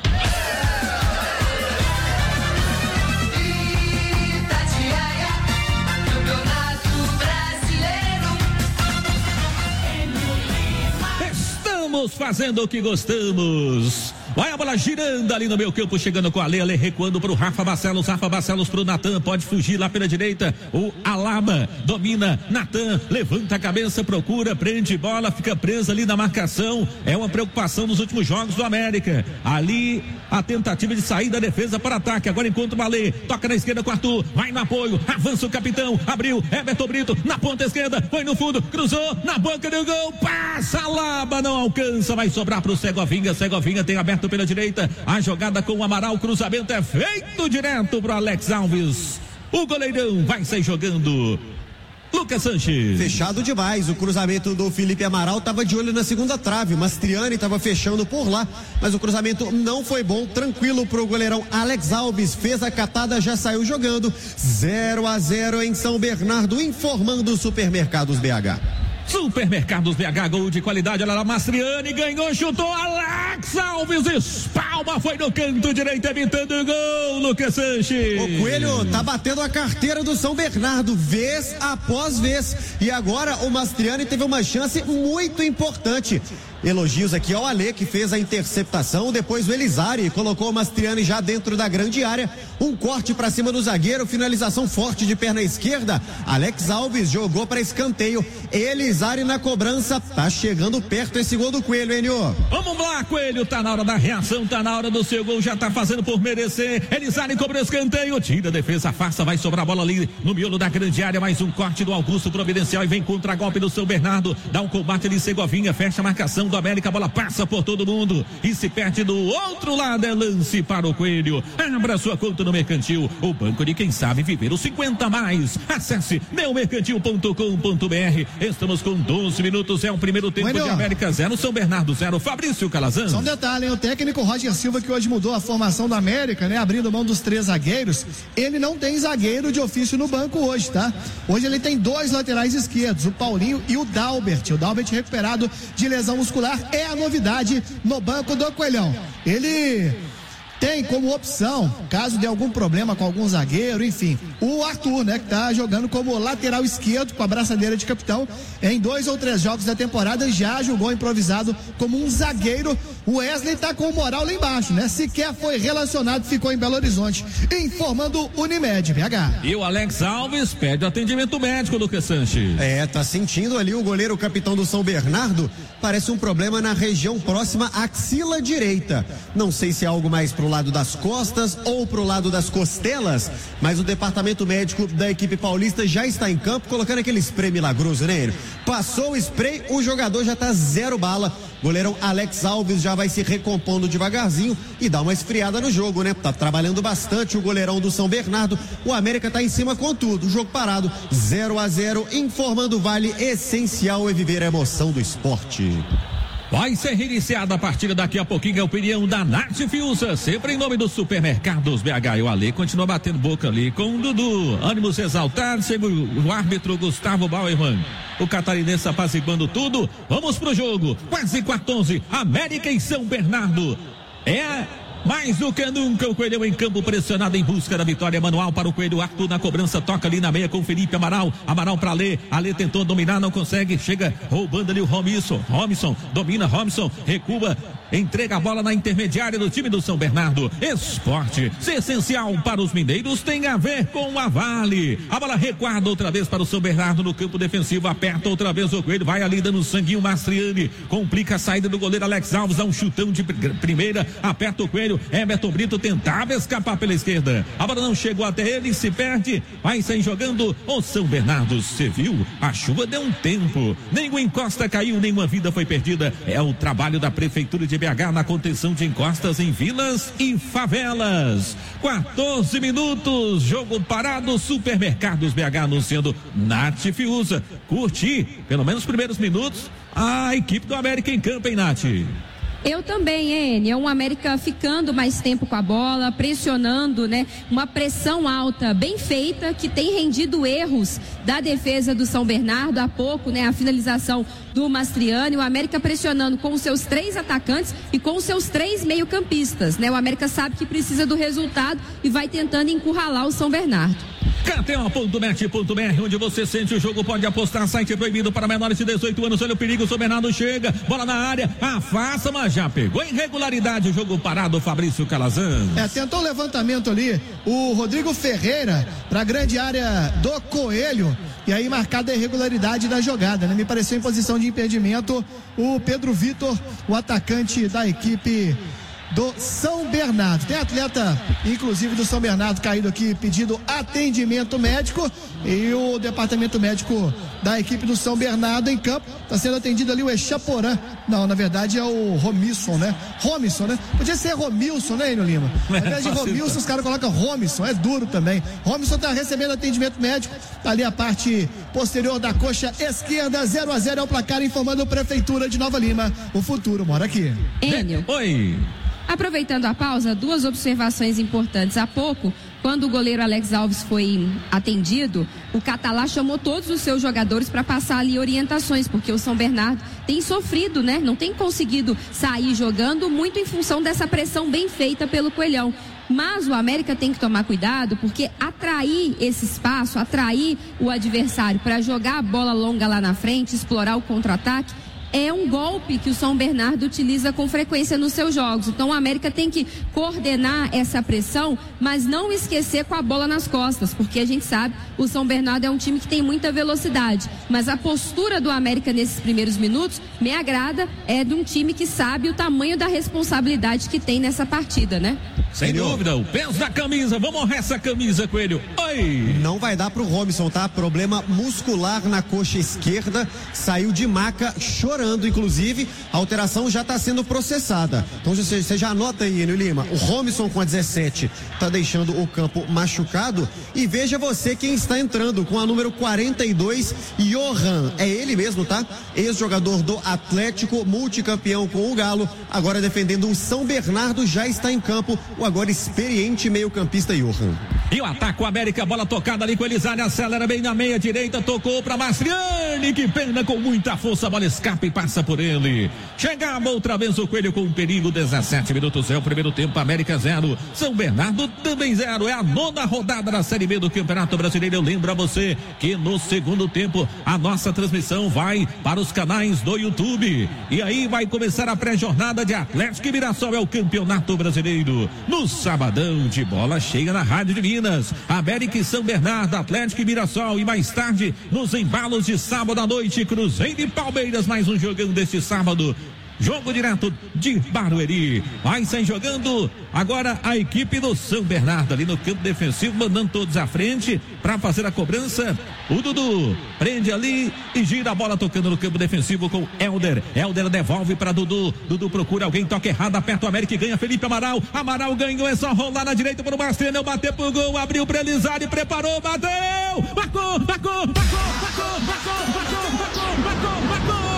Estamos fazendo o que gostamos. Vai a bola girando ali no meu campo, chegando com a Lele, recuando para o Rafa Barcelos, Rafa Barcelos para o Natan, pode fugir lá pela direita, o Alaba domina, Natan levanta a cabeça, procura, prende bola, fica presa ali na marcação, é uma preocupação nos últimos jogos do América, ali a tentativa de sair da defesa para ataque, agora encontra o Malê, toca na esquerda com o Arthur, vai no apoio, avança o capitão, abriu, Everton Brito, na ponta esquerda, foi no fundo, cruzou, na boca do gol, passa, Alaba, não alcança, vai sobrar para o Segovinha, Segovinha tem aberto pela direita, a jogada com o Amaral, cruzamento é feito direto pro Alex Alves, o goleirão vai sair jogando, Lucas Sanches. Fechado demais, o cruzamento do Felipe Amaral estava de olho na segunda trave, o Mastriani estava fechando por lá, mas o cruzamento não foi bom, tranquilo pro goleirão Alex Alves, fez a catada, já saiu jogando, zero a zero em São Bernardo, informando Supermercados B H. Supermercados B H, gol de qualidade, olha lá, Mastriani ganhou, chutou, Alex Alves, espalma, foi no canto direito, evitando o gol, Lucas Sanches. O Coelho tá batendo a carteira do São Bernardo, vez após vez, e agora o Mastriani teve uma chance muito importante. Elogios aqui ao Alê, que fez a interceptação. Depois o Elizari colocou o Mastriani já dentro da grande área. Um corte para cima do zagueiro, finalização forte de perna esquerda. Alex Alves jogou para escanteio. Elizari na cobrança. Tá chegando perto esse gol do Coelho, Enio. Vamos lá, Coelho. Tá na hora da reação, tá na hora do seu gol. Já tá fazendo por merecer. Elizari cobra escanteio. Tira a defesa, afasta. Vai sobrar a bola ali no miolo da grande área. Mais um corte do Augusto Providencial e vem contra-golpe do São Bernardo. Dá um combate ali, Segovinha. Fecha a marcação do América. A bola passa por todo mundo e se perde do outro lado. É lance para o Coelho. Abra sua conta no Mercantil. O banco de quem sabe viver os cinquenta mais. Acesse meu mercantil ponto com ponto b r. Estamos com doze minutos. É o primeiro tempo Bueno. de América zero. São Bernardo zero. Fabrício Calazans. Só um detalhe, hein? O técnico Roger Silva, que hoje mudou a formação do América, né? Abrindo mão dos três zagueiros. Ele não tem zagueiro de ofício no banco hoje, tá? Hoje ele tem dois laterais esquerdos, o Paulinho e o Dalbert. O Dalbert recuperado de lesão muscular é a novidade no banco do Coelhão. Ele tem como opção, caso dê algum problema com algum zagueiro, enfim, o Arthur, né, que tá jogando como lateral esquerdo com a braçadeira de capitão. Em dois ou três jogos da temporada já jogou improvisado como um zagueiro. O Wesley tá com o moral lá embaixo, né? Sequer foi relacionado, ficou em Belo Horizonte. Informando Unimed, B H. E o Alex Alves pede atendimento médico, Lucas Sanches. É, tá sentindo ali o goleiro, o capitão do São Bernardo. Parece um problema na região próxima à axila direita. Não sei se é algo mais pro lado das costas ou pro lado das costelas, mas o departamento médico da equipe paulista já está em campo, colocando aquele spray milagroso nele. Passou o spray, o jogador já tá zero bala. Goleirão Alex Alves já vai se recompondo devagarzinho e dá uma esfriada no jogo, né? Tá trabalhando bastante o goleirão do São Bernardo. O América tá em cima com tudo. O jogo parado, zero a zero. Informando o Vale, essencial é viver a emoção do esporte. Vai ser reiniciada a partida daqui a pouquinho. A opinião da Nath Fiuza, sempre em nome dos supermercados B H. E o Ale continua batendo boca ali com o Dudu. Ânimos exaltados, chega o árbitro Gustavo Bauerman. O catarinense apaziguando tudo. Vamos pro jogo. Quase quatorze. América e São Bernardo. É mais do que nunca, o Coelhão em campo pressionado em busca da vitória. Manual para o Coelho, Arthur na cobrança, toca ali na meia com Felipe Amaral. Amaral para Alê, Alê tentou dominar, não consegue, chega roubando ali o Robinson. Robinson, domina Robinson, recua, entrega a bola na intermediária do time do São Bernardo. Esporte, se essencial para os mineiros, tem a ver com a Vale. A bola recuada outra vez para o São Bernardo no campo defensivo, aperta outra vez o Coelho, vai ali dando sanguinho Mastriani, complica a saída do goleiro Alex Alves, dá um chutão de primeira, aperta o Coelho. Emerton Brito tentava escapar pela esquerda. A bola não chegou até ele, se perde. Vai sair jogando o São Bernardo. Você viu? A chuva deu um tempo. Nenhuma encosta caiu, nenhuma vida foi perdida. É o trabalho da Prefeitura de B H na contenção de encostas em vilas e favelas. quatorze minutos. Jogo parado. Supermercados B H anunciando Nath Fiuza. Curti, pelo menos os primeiros minutos, a equipe do América em campo, hein, Nath? Eu também, Enio. É um América ficando mais tempo com a bola, pressionando, né? Uma pressão alta, bem feita, que tem rendido erros da defesa do São Bernardo. Há pouco, né? A finalização do Mastriani. O América pressionando com os seus três atacantes e com os seus três meio-campistas, né? O América sabe que precisa do resultado e vai tentando encurralar o São Bernardo. K T O ponto net ponto b r, onde você sente o jogo, pode apostar. Site proibido para menores de dezoito anos. Olha o perigo, o São Bernardo chega, bola na área, afasta, mas já pegou irregularidade. O jogo parado, Fabrício Calazans. É, tentou o levantamento ali o Rodrigo Ferreira para a grande área do Coelho. E aí marcada a irregularidade da jogada, né? Me pareceu em posição de impedimento o Pedro Vitor, o atacante da equipe do São Bernardo. Tem atleta, inclusive do São Bernardo, caído aqui pedindo atendimento médico, e o departamento médico da equipe do São Bernardo em campo. Está sendo atendido ali o Echaporã. Não, na verdade é o Romilson, né? Romilson, né? Podia ser Romilson, né, Enio Lima? Ao invés de Romilson, os caras colocam Romilson, é duro também. Romilson está recebendo atendimento médico, tá ali a parte posterior da coxa esquerda. Zero a zero é o placar, informando a Prefeitura de Nova Lima. O futuro mora aqui. Enio. Oi. Aproveitando a pausa, duas observações importantes. Há pouco, quando o goleiro Alex Alves foi atendido, o Catalá chamou todos os seus jogadores para passar ali orientações, porque o São Bernardo tem sofrido, né? Não tem conseguido sair jogando, muito em função dessa pressão bem feita pelo Coelhão. Mas o América tem que tomar cuidado, porque atrair esse espaço, atrair o adversário para jogar a bola longa lá na frente, explorar o contra-ataque, é um golpe que o São Bernardo utiliza com frequência nos seus jogos. Então o América tem que coordenar essa pressão, mas não esquecer com a bola nas costas, porque a gente sabe, o São Bernardo é um time que tem muita velocidade, mas a postura do América nesses primeiros minutos me agrada, é de um time que sabe o tamanho da responsabilidade que tem nessa partida, né? Sem dúvida, o peso da camisa, vamos honrar essa camisa, Coelho. Oi! Não vai dar pro Robson, tá? Problema muscular na coxa esquerda, saiu de maca chorando, inclusive, a alteração já está sendo processada. Então você, você já anota aí, Enio Lima, o Robson com a dezessete tá deixando o campo machucado, e veja você quem está entrando com a número quarenta e dois, Johan, é ele mesmo, tá? Ex-jogador do Atlético, multicampeão com o Galo, agora defendendo o São Bernardo, já está em campo o agora experiente meio-campista Johan. E o ataque, o América, bola tocada ali com o Elizalde, acelera bem na meia direita, tocou para Mastriani, que pena, com muita força, a bola escapa e passa por ele. Chegava outra vez o Coelho com um perigo, dezessete minutos, é o primeiro tempo, América zero, São Bernardo também zero, é a nona rodada da Série B do Campeonato Brasileiro. Eu lembro a você que no segundo tempo a nossa transmissão vai para os canais do YouTube, e aí vai começar a pré-jornada de Atlético e Mirassol, é o Campeonato Brasileiro. No sabadão de bola cheia na Rádio de Minas, América e São Bernardo, Atlético e Mirassol, e mais tarde nos embalos de sábado à noite, Cruzeiro e Palmeiras, mais um jogão deste sábado. Jogo direto de Barueri. Vai sair jogando agora a equipe do São Bernardo ali no campo defensivo, mandando todos à frente para fazer a cobrança. O Dudu prende ali e gira a bola tocando no campo defensivo com Helder. Helder devolve para Dudu. Dudu procura alguém, toca errado, aperta o América e ganha Felipe Amaral. Amaral ganhou, é só rolar na direita para o Mastriano, bater pro gol, abriu para Elizalde, preparou, bateu! Marcou, marcou, marcou, marcou, marcou, marcou, marcou, marcou, marcou!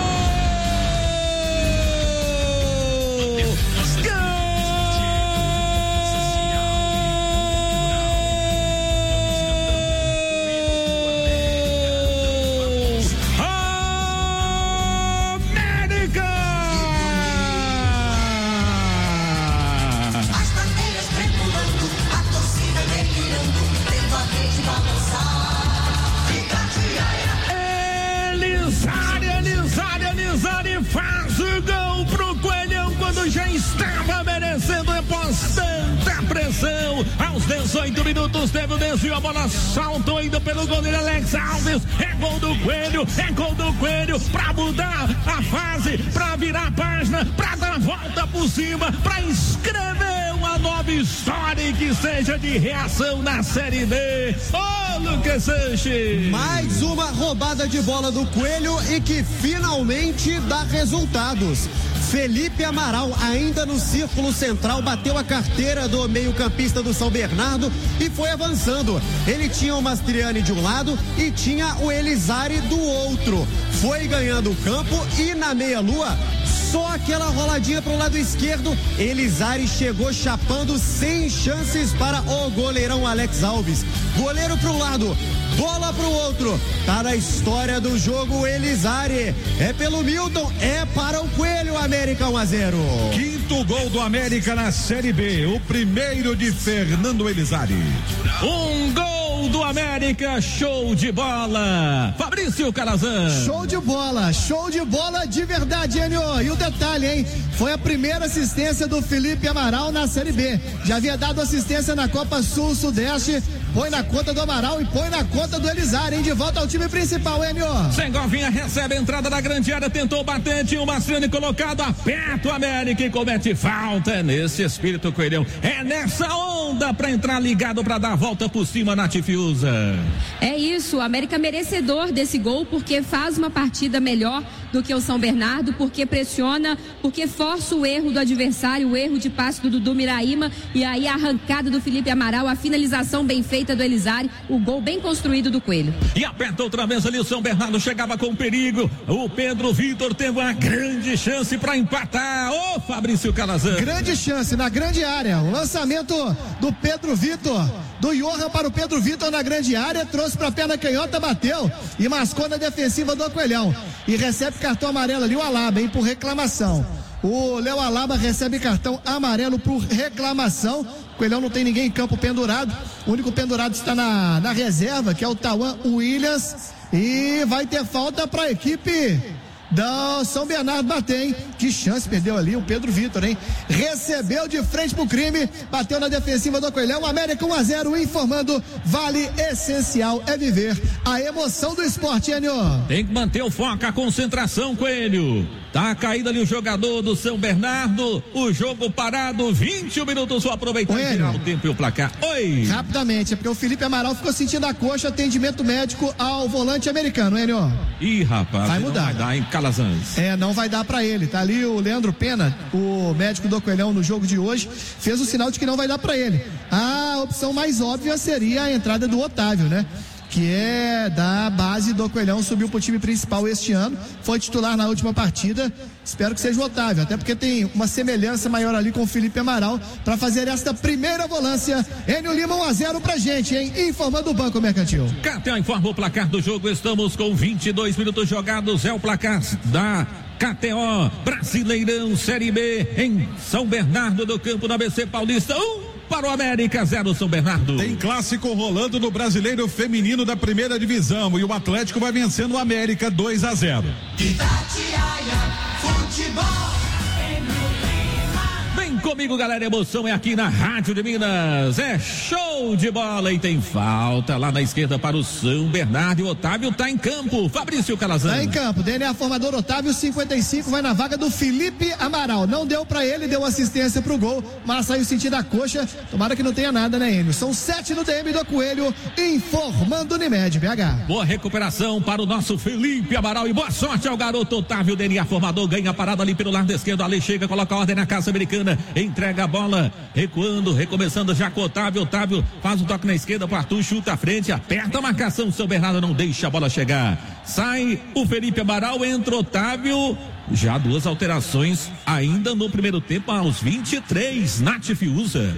Faz o gol pro Coelhão quando já estava merecendo, após tanta pressão. Aos dezoito minutos teve o desvio, a bola saltou ainda pelo goleiro Alex Alves. É gol do Coelho, é gol do Coelho pra mudar a fase, pra virar a página, pra dar a volta por cima, pra escrever uma nova história e que seja de reação na Série B. Ô, oh, Lucas Sanches! Mais uma roubada de bola do Coelho e que finalmente dá resultados. Felipe Amaral, ainda no círculo central, bateu a carteira do meio-campista do São Bernardo e foi avançando. Ele tinha o Mastriani de um lado e tinha o Elizari do outro. Foi ganhando o campo e na meia-lua, só aquela roladinha para o lado esquerdo, Elizari chegou chapando sem chances para o goleirão Alex Alves. Goleiro para um lado, bola para o outro. Tá na história do jogo Elizari. É pelo Milton, é para o Coelho, América um a zero. Quinto gol do América na Série B, o primeiro de Fernando Elizari. Um gol do América, show de bola. Fabrício Calazan. Show de bola, show de bola de verdade, Enio. E o detalhe, hein? Foi a primeira assistência do Felipe Amaral na Série B. Já havia dado assistência na Copa Sul-Sudeste. Põe na conta do Amaral e põe na conta do Elizari, hein? De volta ao time principal, Enio. Sengovinha recebe a entrada da grande área, tentou bater, tinha o Mastriani colocado, aperta o América e comete falta. É nesse espírito, Coelhão. É nessa onda pra entrar ligado pra dar a volta por cima na Tifiusa. É isso, o América merecedor desse gol, porque faz uma partida melhor do que o São Bernardo, porque pressiona, porque força o erro do adversário, o erro de passe do Dudu Miraíma, e aí a arrancada do Felipe Amaral, a finalização bem feita do Elizari, o gol bem construído do Coelho. E aperta outra vez ali, o São Bernardo chegava com perigo, o Pedro Vitor teve uma grande chance para empatar. Ô, oh, Fabrício Calazan. Grande chance na grande área, o lançamento do Pedro Vitor, do Johan para o Pedro Vitor na grande área, trouxe para a perna canhota, bateu e mascou na defensiva do Coelhão. E recebe cartão amarelo ali o Alaba, hein, por reclamação. O Léo Alaba recebe cartão amarelo por reclamação. O Coelhão não tem ninguém em campo pendurado. O único pendurado está na, na reserva, que é o Tauan Williams. E vai ter falta para a equipe da São Bernardo bater, hein? Que chance perdeu ali o Pedro Vitor, hein? Recebeu de frente pro crime, bateu na defensiva do Coelhão. América um a zero, informando Vale Essencial é viver a emoção do esporte, Enio. Tem que manter o foco, a concentração, Coelho. Tá caído ali o jogador do São Bernardo, o jogo parado, vinte e um minutos, vou aproveitar e tirar o tempo e o placar. Oi! Rapidamente, é porque o Felipe Amaral ficou sentindo a coxa, atendimento médico ao volante americano, Enio. Ih, rapaz, vai não mudar. vai dar em Calazans. É, não vai dar pra ele, tá ali o Leandro Pena, o médico do Coelhão no jogo de hoje, fez o sinal de que não vai dar pra ele. A opção mais óbvia seria a entrada do Otávio, né? Que é da base do Coelhão, subiu pro time principal este ano, foi titular na última partida, espero que seja o Otávio, até porque tem uma semelhança maior ali com o Felipe Amaral, para fazer esta primeira volância. Enio Lima um a zero pra gente, hein? Informando o Banco Mercantil. K T O informa o placar do jogo, estamos com vinte e dois minutos jogados, é o placar da K T O, Brasileirão Série B, em São Bernardo do Campo, na B C Paulista, um para o América, zero São Bernardo. Tem clássico rolando no Brasileiro Feminino da primeira divisão e o Atlético vai vencendo o América dois a zero. Itatiaia Futebol. Vem comigo, galera, emoção é aqui na Rádio de Minas, é show de bola e tem falta lá na esquerda para o São Bernardo e o Otávio tá em campo, Fabrício Calazans. Tá em campo, D N A formador Otávio, cinquenta e cinco, vai na vaga do Felipe Amaral, não deu pra ele, deu assistência pro gol, mas saiu sentindo a coxa, tomara que não tenha nada, né, Enio? São sete no D M do Coelho, informando Unimed, B H. Boa recuperação para o nosso Felipe Amaral e boa sorte ao garoto Otávio, D N A formador, ganha a parada ali pelo lado esquerdo, Ale chega, coloca a ordem na Casa Americana, entrega a bola, recuando, recomeçando já com o Otávio, Otávio faz o toque na esquerda, o Arthur chuta a frente, aperta a marcação, São Bernardo não deixa a bola chegar, sai o Felipe Amaral, entra o Otávio, já duas alterações ainda no primeiro tempo aos vinte e três, Nath Fiuza.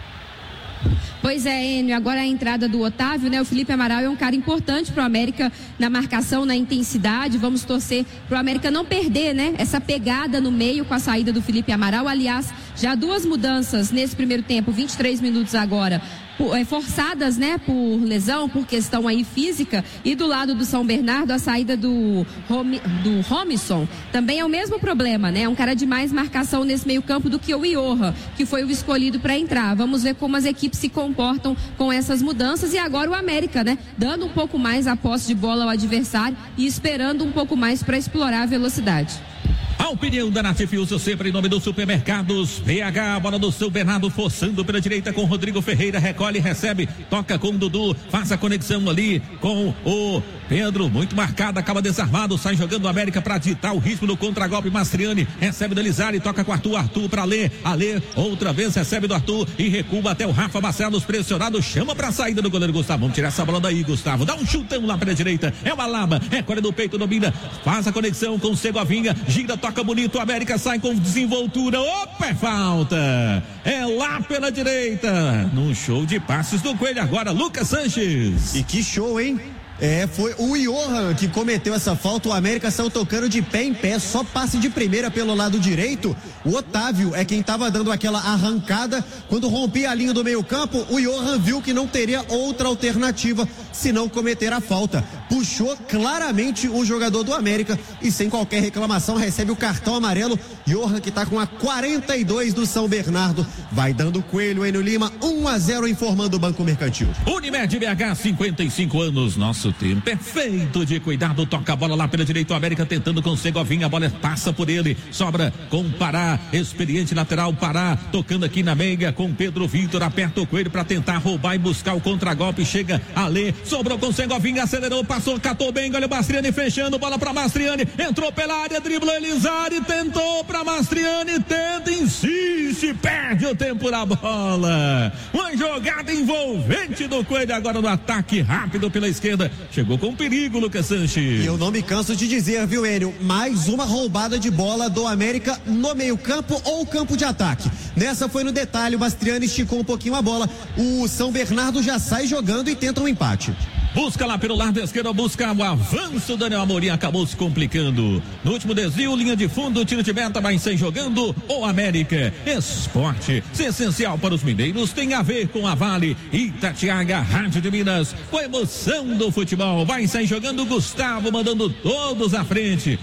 Pois é, Enio, agora a entrada do Otávio, né? O Felipe Amaral é um cara importante pro América na marcação, na intensidade. Vamos torcer pro América não perder, né? Essa pegada no meio com a saída do Felipe Amaral. Aliás, já duas mudanças nesse primeiro tempo, vinte e três minutos agora. Forçadas, né, por lesão, por questão aí física, e do lado do São Bernardo a saída do Romi, do Romisson, também é o mesmo problema, né, é um cara de mais marcação nesse meio campo do que o Iorra, que foi o escolhido para entrar. Vamos ver como as equipes se comportam com essas mudanças, e agora o América, né, dando um pouco mais a posse de bola ao adversário e esperando um pouco mais para explorar a velocidade. A opinião da Nath Fiuza, sempre em nome dos supermercados B H, bola do São Bernardo, forçando pela direita com Rodrigo Ferreira, recolhe, recebe, toca com o Dudu, faz a conexão ali com o Pedro, muito marcado, acaba desarmado, sai jogando o América para ditar o ritmo do contragolpe. Mastriani recebe do Elizari, toca com o Arthur, Arthur para Alê, Alê outra vez recebe do Arthur e recua até o Rafa Barcelos, pressionado, chama para a saída do goleiro Gustavo. Vamos tirar essa bola daí, Gustavo, dá um chutão lá pela direita, é uma laba, recolhe do peito, domina, faz a conexão com o Segovinha, gira, toca bonito, o América sai com desenvoltura, opa, é falta, é lá pela direita, no show de passes do Coelho agora, Lucas Sanches. E que show, hein? É, foi o Johan que cometeu essa falta, o América saiu tocando de pé em pé, só passe de primeira pelo lado direito. O Otávio é quem estava dando aquela arrancada, quando rompia a linha do meio campo, o Johan viu que não teria outra alternativa senão cometer a falta, puxou claramente o jogador do América e sem qualquer reclamação recebe o cartão amarelo. Johan, que está com a quarenta e dois do São Bernardo, vai dando Coelho, Enio Lima, um a zero, informando o Banco Mercantil. Unimed B H, cinquenta e cinco anos, nosso tempo perfeito de cuidado, toca a bola lá pela direita, o América tentando com o Segovinha, a bola passa por ele, sobra com Pará, experiente lateral, Pará, tocando aqui na meia com Pedro Vitor, aperta o Coelho para tentar roubar e buscar o contragolpe, chega Alê, sobrou com o Segovinha, acelerou, passou, catou bem, olha o Mastriani fechando, bola para Mastriani, entrou pela área, driblou Elizari, tentou para Mastriani, tenta, insiste, perde o tempo na bola, uma jogada envolvente do Coelho agora no ataque rápido pela esquerda, chegou com perigo, Lucas Sanches. E eu não me canso de dizer, viu, Enio, mais uma roubada de bola do América no meio campo ou campo de ataque. Nessa foi no detalhe, o Mastriani esticou um pouquinho a bola, o São Bernardo já sai jogando e tenta um empate. Busca lá pelo lado esquerdo, busca o avanço, Daniel Amorim acabou se complicando. No último desvio, linha de fundo, tiro de meta, vai sair jogando o América. Esporte, se essencial para os mineiros, tem a ver com a Vale. Itatiaia, Rádio de Minas, com a emoção do futebol. Vai sair jogando o Gustavo, mandando todos à frente.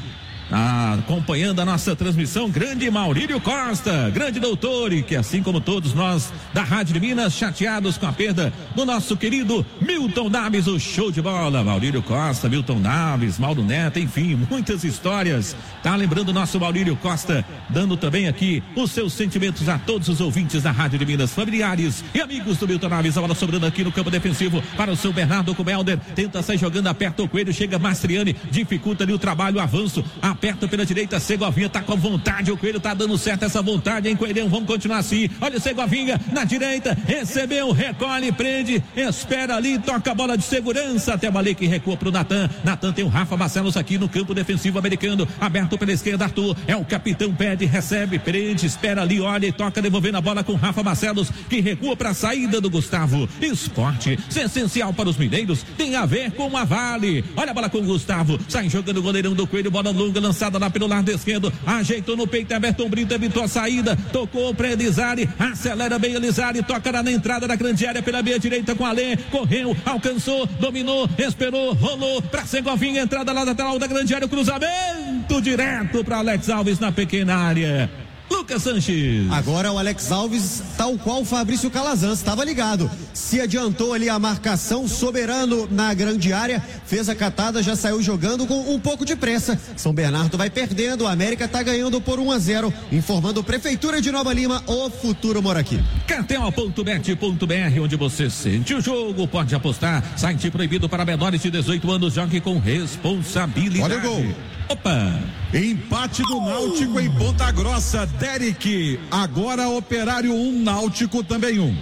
Ah, acompanhando a nossa transmissão, grande Maurílio Costa, grande doutor, e que assim como todos nós da Rádio de Minas, chateados com a perda do nosso querido Milton Naves, o show de bola. Maurílio Costa, Milton Naves, Mauro Neto, enfim, muitas histórias. Tá lembrando o nosso Maurílio Costa, dando também aqui os seus sentimentos a todos os ouvintes da Rádio de Minas, familiares e amigos do Milton Naves. A bola sobrando aqui no campo defensivo para o São Bernardo com o Helder, tenta sair jogando, aperta o Coelho, chega Mastriani, dificulta ali o trabalho, o avanço, aperta pela direita, Segovinha tá com vontade, o Coelho tá dando certo essa vontade, hein, Coelhão, vamos continuar assim, olha o Segovinha na direita, recebeu, recolhe, prende, espera ali, toca a bola de segurança, até o Ale que recua pro Natan, Natan tem o Rafa Barcelos aqui no campo defensivo americano, aberto pela esquerda, Arthur, é o capitão, pede, recebe, prende, espera ali, olha e toca, devolvendo a bola com Rafa Barcelos, que recua pra saída do Gustavo. Esporte, se é essencial para os mineiros, tem a ver com a Vale, olha a bola com o Gustavo, sai jogando o goleirão do Coelho, bola longa, lançada lá pelo lado esquerdo, ajeitou no peito, Everton Brito evitou a saída, tocou para Elizari, acelera bem Elizari, toca na entrada da grande área pela meia direita com Alê, correu, alcançou, dominou, esperou, rolou para Segovinha, entrada lá lateral da grande área, cruzamento direto para Alex Alves na pequena área. Lucas Sanches. Agora o Alex Alves, tal qual o Fabrício Calazans, estava ligado. Se adiantou ali a marcação, soberano na grande área, fez a catada, já saiu jogando com um pouco de pressa. São Bernardo vai perdendo, a América está ganhando por um a zero, informando Prefeitura de Nova Lima, o futuro mora aqui. K T O ponto bet ponto B R, onde você sente o jogo, pode apostar. Site proibido para menores de dezoito anos, jogue com responsabilidade. Olha o gol. Opa! Empate do Náutico em Ponta Grossa, Derek. Agora Operário um, Náutico também um.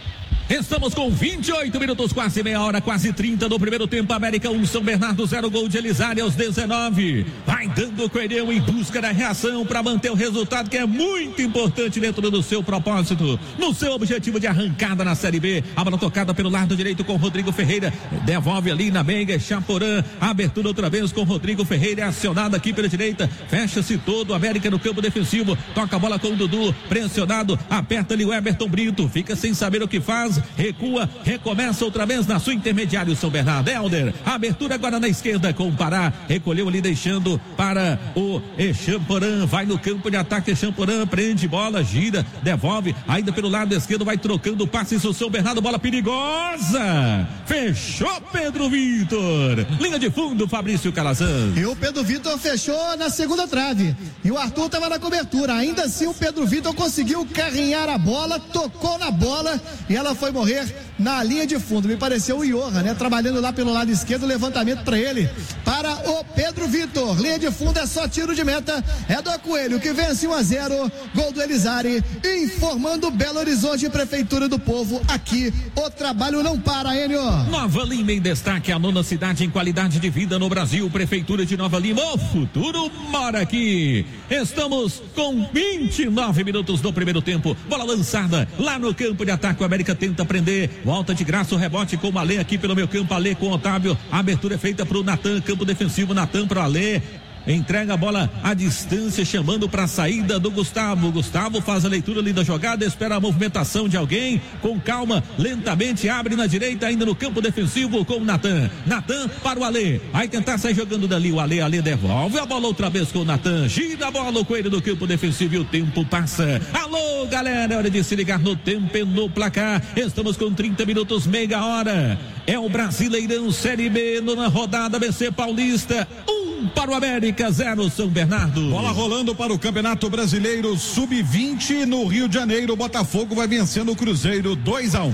Estamos com vinte e oito minutos, quase meia hora, quase trinta do primeiro tempo. América um, São Bernardo zero, gol de Elizari aos dezenove. Vai dando o Coelhão em busca da reação para manter o resultado, que é muito importante dentro do seu propósito, no seu objetivo de arrancada na Série B. A bola tocada pelo lado direito com Rodrigo Ferreira, devolve ali na meiga, Chaporã, abertura outra vez com Rodrigo Ferreira, acionado aqui pela direita, fecha-se todo, América no campo defensivo, toca a bola com o Dudu, pressionado, aperta ali o Everton Brito, fica sem saber o que faz, recua, recomeça outra vez na sua intermediária o São Bernardo. Helder, abertura agora na esquerda com o Pará, recolheu ali deixando para o Echamporã, vai no campo de ataque, Echamporã prende bola, gira, devolve, ainda pelo lado esquerdo, vai trocando passes o São Bernardo, bola perigosa, fechou Pedro Vitor, linha de fundo Fabrício Calazans. E o Pedro Vitor fechou na segunda trave, e o Arthur estava na cobertura, ainda assim o Pedro Vitor conseguiu carrinhar a bola, tocou na bola e ela foi morrer na linha de fundo. Me pareceu o Johan, né? Trabalhando lá pelo lado esquerdo, levantamento para ele, para o Pedro Vitor. Linha de fundo é só tiro de meta, é do Coelho que vence um a zero, gol do Elizari, informando Belo Horizonte, Prefeitura do Povo. Aqui o trabalho não para, Enio. Nova Lima em destaque, a nona cidade em qualidade de vida no Brasil. Prefeitura de Nova Lima, o futuro mora aqui. Estamos com vinte e nove minutos do primeiro tempo, bola lançada lá no campo de ataque, o América tenta prender, volta de graça o rebote com o Alê aqui pelo meu campo, Alê com o Otávio, a abertura é feita para o Natan, campo defensivo, Natan para o Alê, entrega a bola à distância, chamando para a saída do Gustavo. Gustavo faz a leitura ali da jogada, espera a movimentação de alguém, com calma, lentamente abre na direita, ainda no campo defensivo com o Natan. Natan para o Alê, vai tentar sair jogando dali o Alê, Alê devolve a bola outra vez com o Natan, gira a bola o Coelho do campo defensivo e o tempo passa. Alô galera, é hora de se ligar no tempo e no placar. Estamos com trinta minutos, meia hora. É o Brasileirão Série B na rodada B C Paulista, um para o América, zero São Bernardo. Bola rolando para o Campeonato Brasileiro sub vinte no Rio de Janeiro. Botafogo vai vencendo o Cruzeiro dois a um.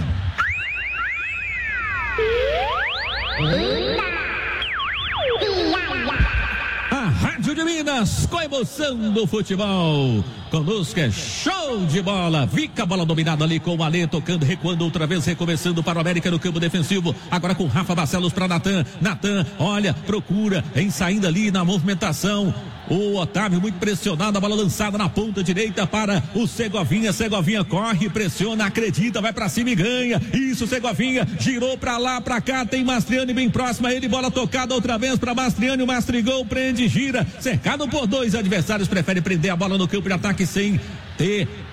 A Rádio de Minas, com a emoção do futebol. Conosco é show de bola. Fica a bola dominada ali com o Alê, tocando, recuando outra vez, recomeçando para o América no campo defensivo. Agora com Rafa Barcelos para Natan. Natan, olha, procura, em saindo ali na movimentação. O Otávio muito pressionado, a bola lançada na ponta direita para o Segovinha. Segovinha corre, pressiona, acredita, vai pra cima e ganha. Isso, Segovinha girou pra lá, pra cá, tem Mastriani bem próximo a ele, bola tocada outra vez pra Mastriani, o Mastrigol prende, gira, cercado por dois adversários, prefere prender a bola no campo de ataque sem ter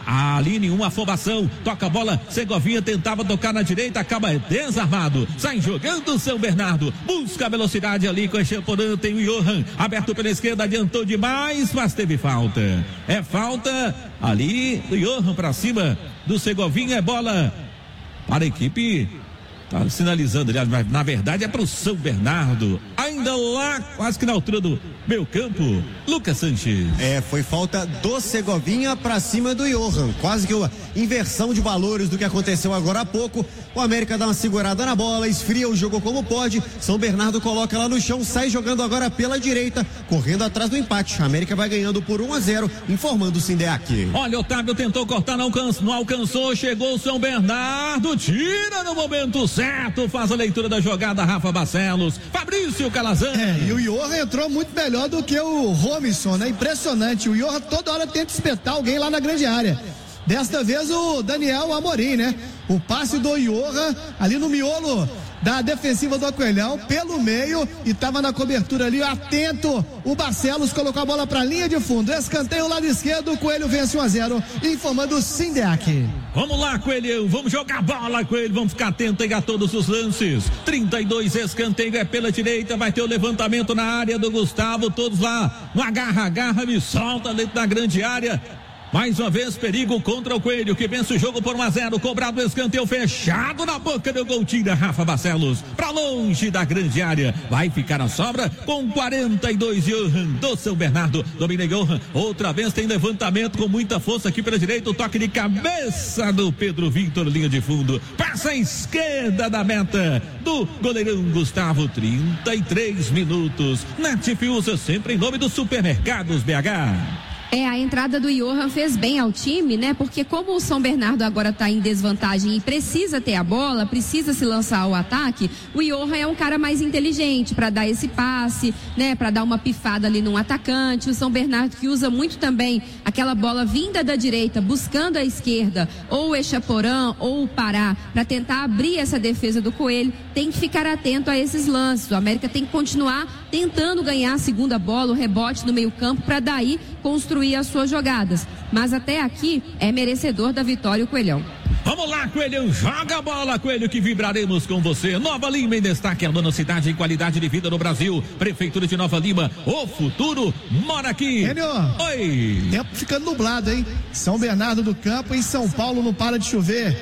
A Aline, uma afobação, toca a bola, Segovinha tentava tocar na direita, acaba desarmado, sai jogando São Bernardo, busca a velocidade ali com a Echaporã, tem o Johan, aberto pela esquerda, adiantou demais, mas teve falta. É falta ali do Johan pra cima do Segovinha, é bola para a equipe. Tá sinalizando, aliás, mas na verdade é para o São Bernardo. Ainda lá, quase que na altura do meio campo, Lucas Sanches. É, foi falta do Segovinha para cima do Johan. Quase que uma inversão de valores do que aconteceu agora há pouco. O América dá uma segurada na bola, esfria o jogo como pode. São Bernardo coloca lá no chão, sai jogando agora pela direita, correndo atrás do empate. A América vai ganhando por um a zero, informando o Sindeac. Olha, Otávio tentou cortar, não alcançou, não alcançou, chegou o São Bernardo, tira no momento certo, faz a leitura da jogada, Rafa Barcelos, Fabrício Calazan. É, e o Johan entrou muito melhor do que o Romisson, né? Impressionante, o Johan toda hora tenta espetar alguém lá na grande área. Desta vez o Daniel Amorim, né? O passe do Johan ali no miolo da defensiva do Coelhão, pelo meio, e estava na cobertura ali, atento, o Barcelos colocou a bola para a linha de fundo, escanteio lado esquerdo, o Coelho vence um a zero, informando o Sindeac. Vamos lá, Coelho, vamos jogar bola, Coelho, vamos ficar atento aí a todos os lances. trinta e dois, escanteio é pela direita, vai ter o levantamento na área do Gustavo, todos lá, no agarra, agarra, me solta dentro da grande área. Mais uma vez, perigo contra o Coelho, que vence o jogo por um a zero, cobrado o escanteio fechado na boca do gol, tira Rafa Barcelos, pra longe da grande área, vai ficar a sobra com quarenta e dois, Johan do São Bernardo, domina Johan, outra vez tem levantamento com muita força aqui pela direita, o toque de cabeça do Pedro Victor, linha de fundo, passa à esquerda da meta do goleirão Gustavo, trinta e três minutos, Netfiusa sempre em nome dos supermercados B H. É, a entrada do Johan fez bem ao time, né? Porque como o São Bernardo agora tá em desvantagem e precisa ter a bola, precisa se lançar ao ataque, o Johan é um cara mais inteligente para dar esse passe, né? Para dar uma pifada ali num atacante. O São Bernardo, que usa muito também aquela bola vinda da direita, buscando a esquerda, ou o Echaporã, ou o Pará, para tentar abrir essa defesa do Coelho, tem que ficar atento a esses lances. O América tem que continuar tentando ganhar a segunda bola, o rebote no meio campo, para daí construir as suas jogadas, mas até aqui é merecedor da vitória o Coelhão. Vamos lá, Coelhão, joga a bola, Coelho, que vibraremos com você. Nova Lima em destaque, a nona cidade em qualidade de vida no Brasil. Prefeitura de Nova Lima, o futuro mora aqui. Enio, oi. Tempo ficando nublado, hein? São Bernardo do Campo, em São Paulo não para de chover.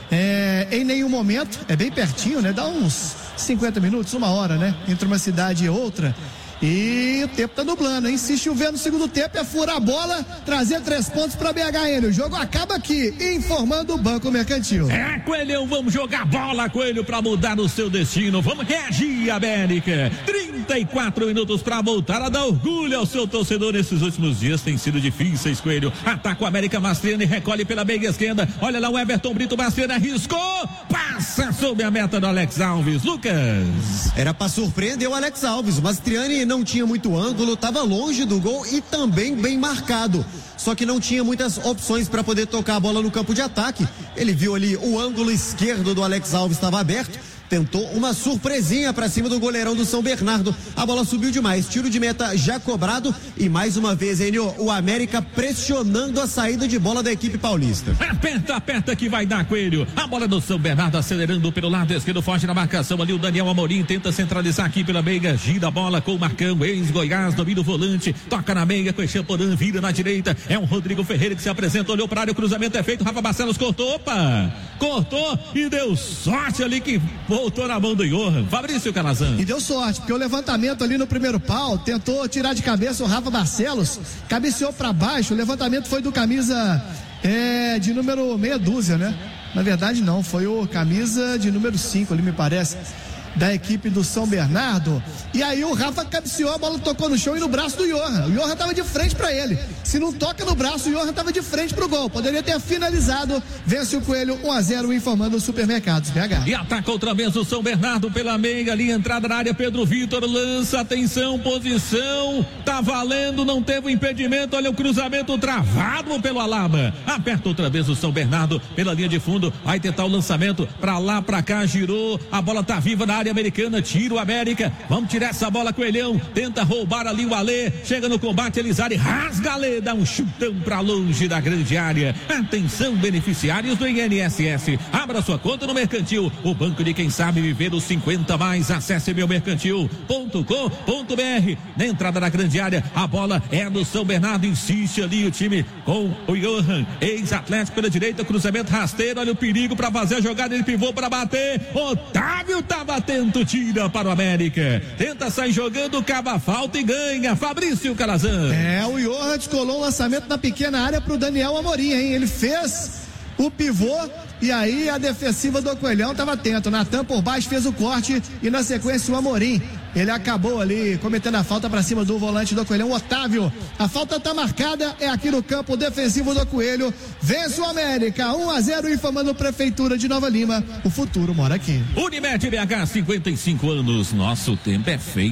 É, em nenhum momento, é bem pertinho, né? Dá uns cinquenta minutos, uma hora, né? Entre uma cidade e outra. E o tempo tá nublando, hein? Se chover no segundo tempo, é furar a bola, trazer três pontos pra B H N. O jogo acaba aqui, informando o Banco Mercantil. É, Coelhão, vamos jogar bola, Coelho, pra mudar o seu destino. Vamos reagir, América. trinta e quatro minutos pra voltar a dar orgulho ao seu torcedor. Esses últimos dias têm sido difíceis, Coelho. Ataca o América, Mastriani recolhe pela meia esquerda. Olha lá o Everton Brito, Mastriani arriscou. Passa sob a meta do Alex Alves. Lucas. Era pra surpreender o Alex Alves. O Mastriani não tinha muito ângulo, estava longe do gol e também bem marcado. Só que não tinha muitas opções para poder tocar a bola no campo de ataque. Ele viu ali o ângulo esquerdo do Alex Alves estava aberto. Tentou uma surpresinha para cima do goleirão do São Bernardo. A bola subiu demais. Tiro de meta já cobrado. E mais uma vez, Enio, o América pressionando a saída de bola da equipe paulista. Aperta, aperta que vai dar, Coelho. A bola do São Bernardo acelerando pelo lado esquerdo, forte na marcação ali. O Daniel Amorim tenta centralizar aqui pela meia. Gira a bola com o Marcão. Ex-Goiás, domina o volante. Toca na meia com o Echaporã, vira na direita. É um Rodrigo Ferreira que se apresenta. Olhou para a área, o cruzamento é feito. Rafa Barcelos cortou. Opa! Cortou e deu sorte ali que voltou na mão do Johan. Fabrício Calazan. E deu sorte, porque o levantamento ali no primeiro pau, tentou tirar de cabeça o Rafa Barcelos, cabeceou para baixo, o levantamento foi do camisa é, de número meia dúzia, né? Na verdade não, foi o camisa de número cinco ali, me parece, da equipe do São Bernardo. E aí o Rafa cabeceou, a bola tocou no chão e no braço do Johan. O Johan tava de frente para ele. Se não toca no braço, o Johan tava de frente pro gol. Poderia ter finalizado. Vence o Coelho um a zero, informando os supermercados B H. E ataca outra vez o São Bernardo pela meia ali, entrada na área, Pedro Vitor lança, atenção, posição, tá valendo, não teve o impedimento, olha o cruzamento travado pelo Alaba. Aperta outra vez o São Bernardo pela linha de fundo, vai tentar o lançamento pra lá, pra cá, girou, a bola tá viva na área. área americana, tira o América, vamos tirar essa bola, Coelhão, tenta roubar ali o Alê, chega no combate, Elizari, rasga Alê, dá um chutão pra longe da grande área. Atenção, beneficiários do I N S S, abra sua conta no Mercantil, o banco de quem sabe viver os cinquenta mais, acesse meu mercantil ponto com ponto br. Na entrada da grande área, a bola é do São Bernardo, insiste ali o time com o Johan, ex-atlético pela direita, cruzamento rasteiro, olha o perigo para fazer a jogada, ele pivô para bater, Otávio tava atento, tira para o América, tenta sair jogando, cava a falta e ganha, Fabrício Calazan. É, o Johan descolou um lançamento na pequena área pro Daniel Amorim, hein, ele fez o pivô e aí a defensiva do Coelhão estava atento, Natan por baixo fez o corte e na sequência o Amorim, ele acabou ali cometendo a falta para cima do volante do Coelhão, Otávio. A falta tá marcada, é aqui no campo defensivo do Coelho. Vence o América, um a zero, informando Prefeitura de Nova Lima. O futuro mora aqui. Unimed B H, cinquenta e cinco anos, nosso tempo é feito.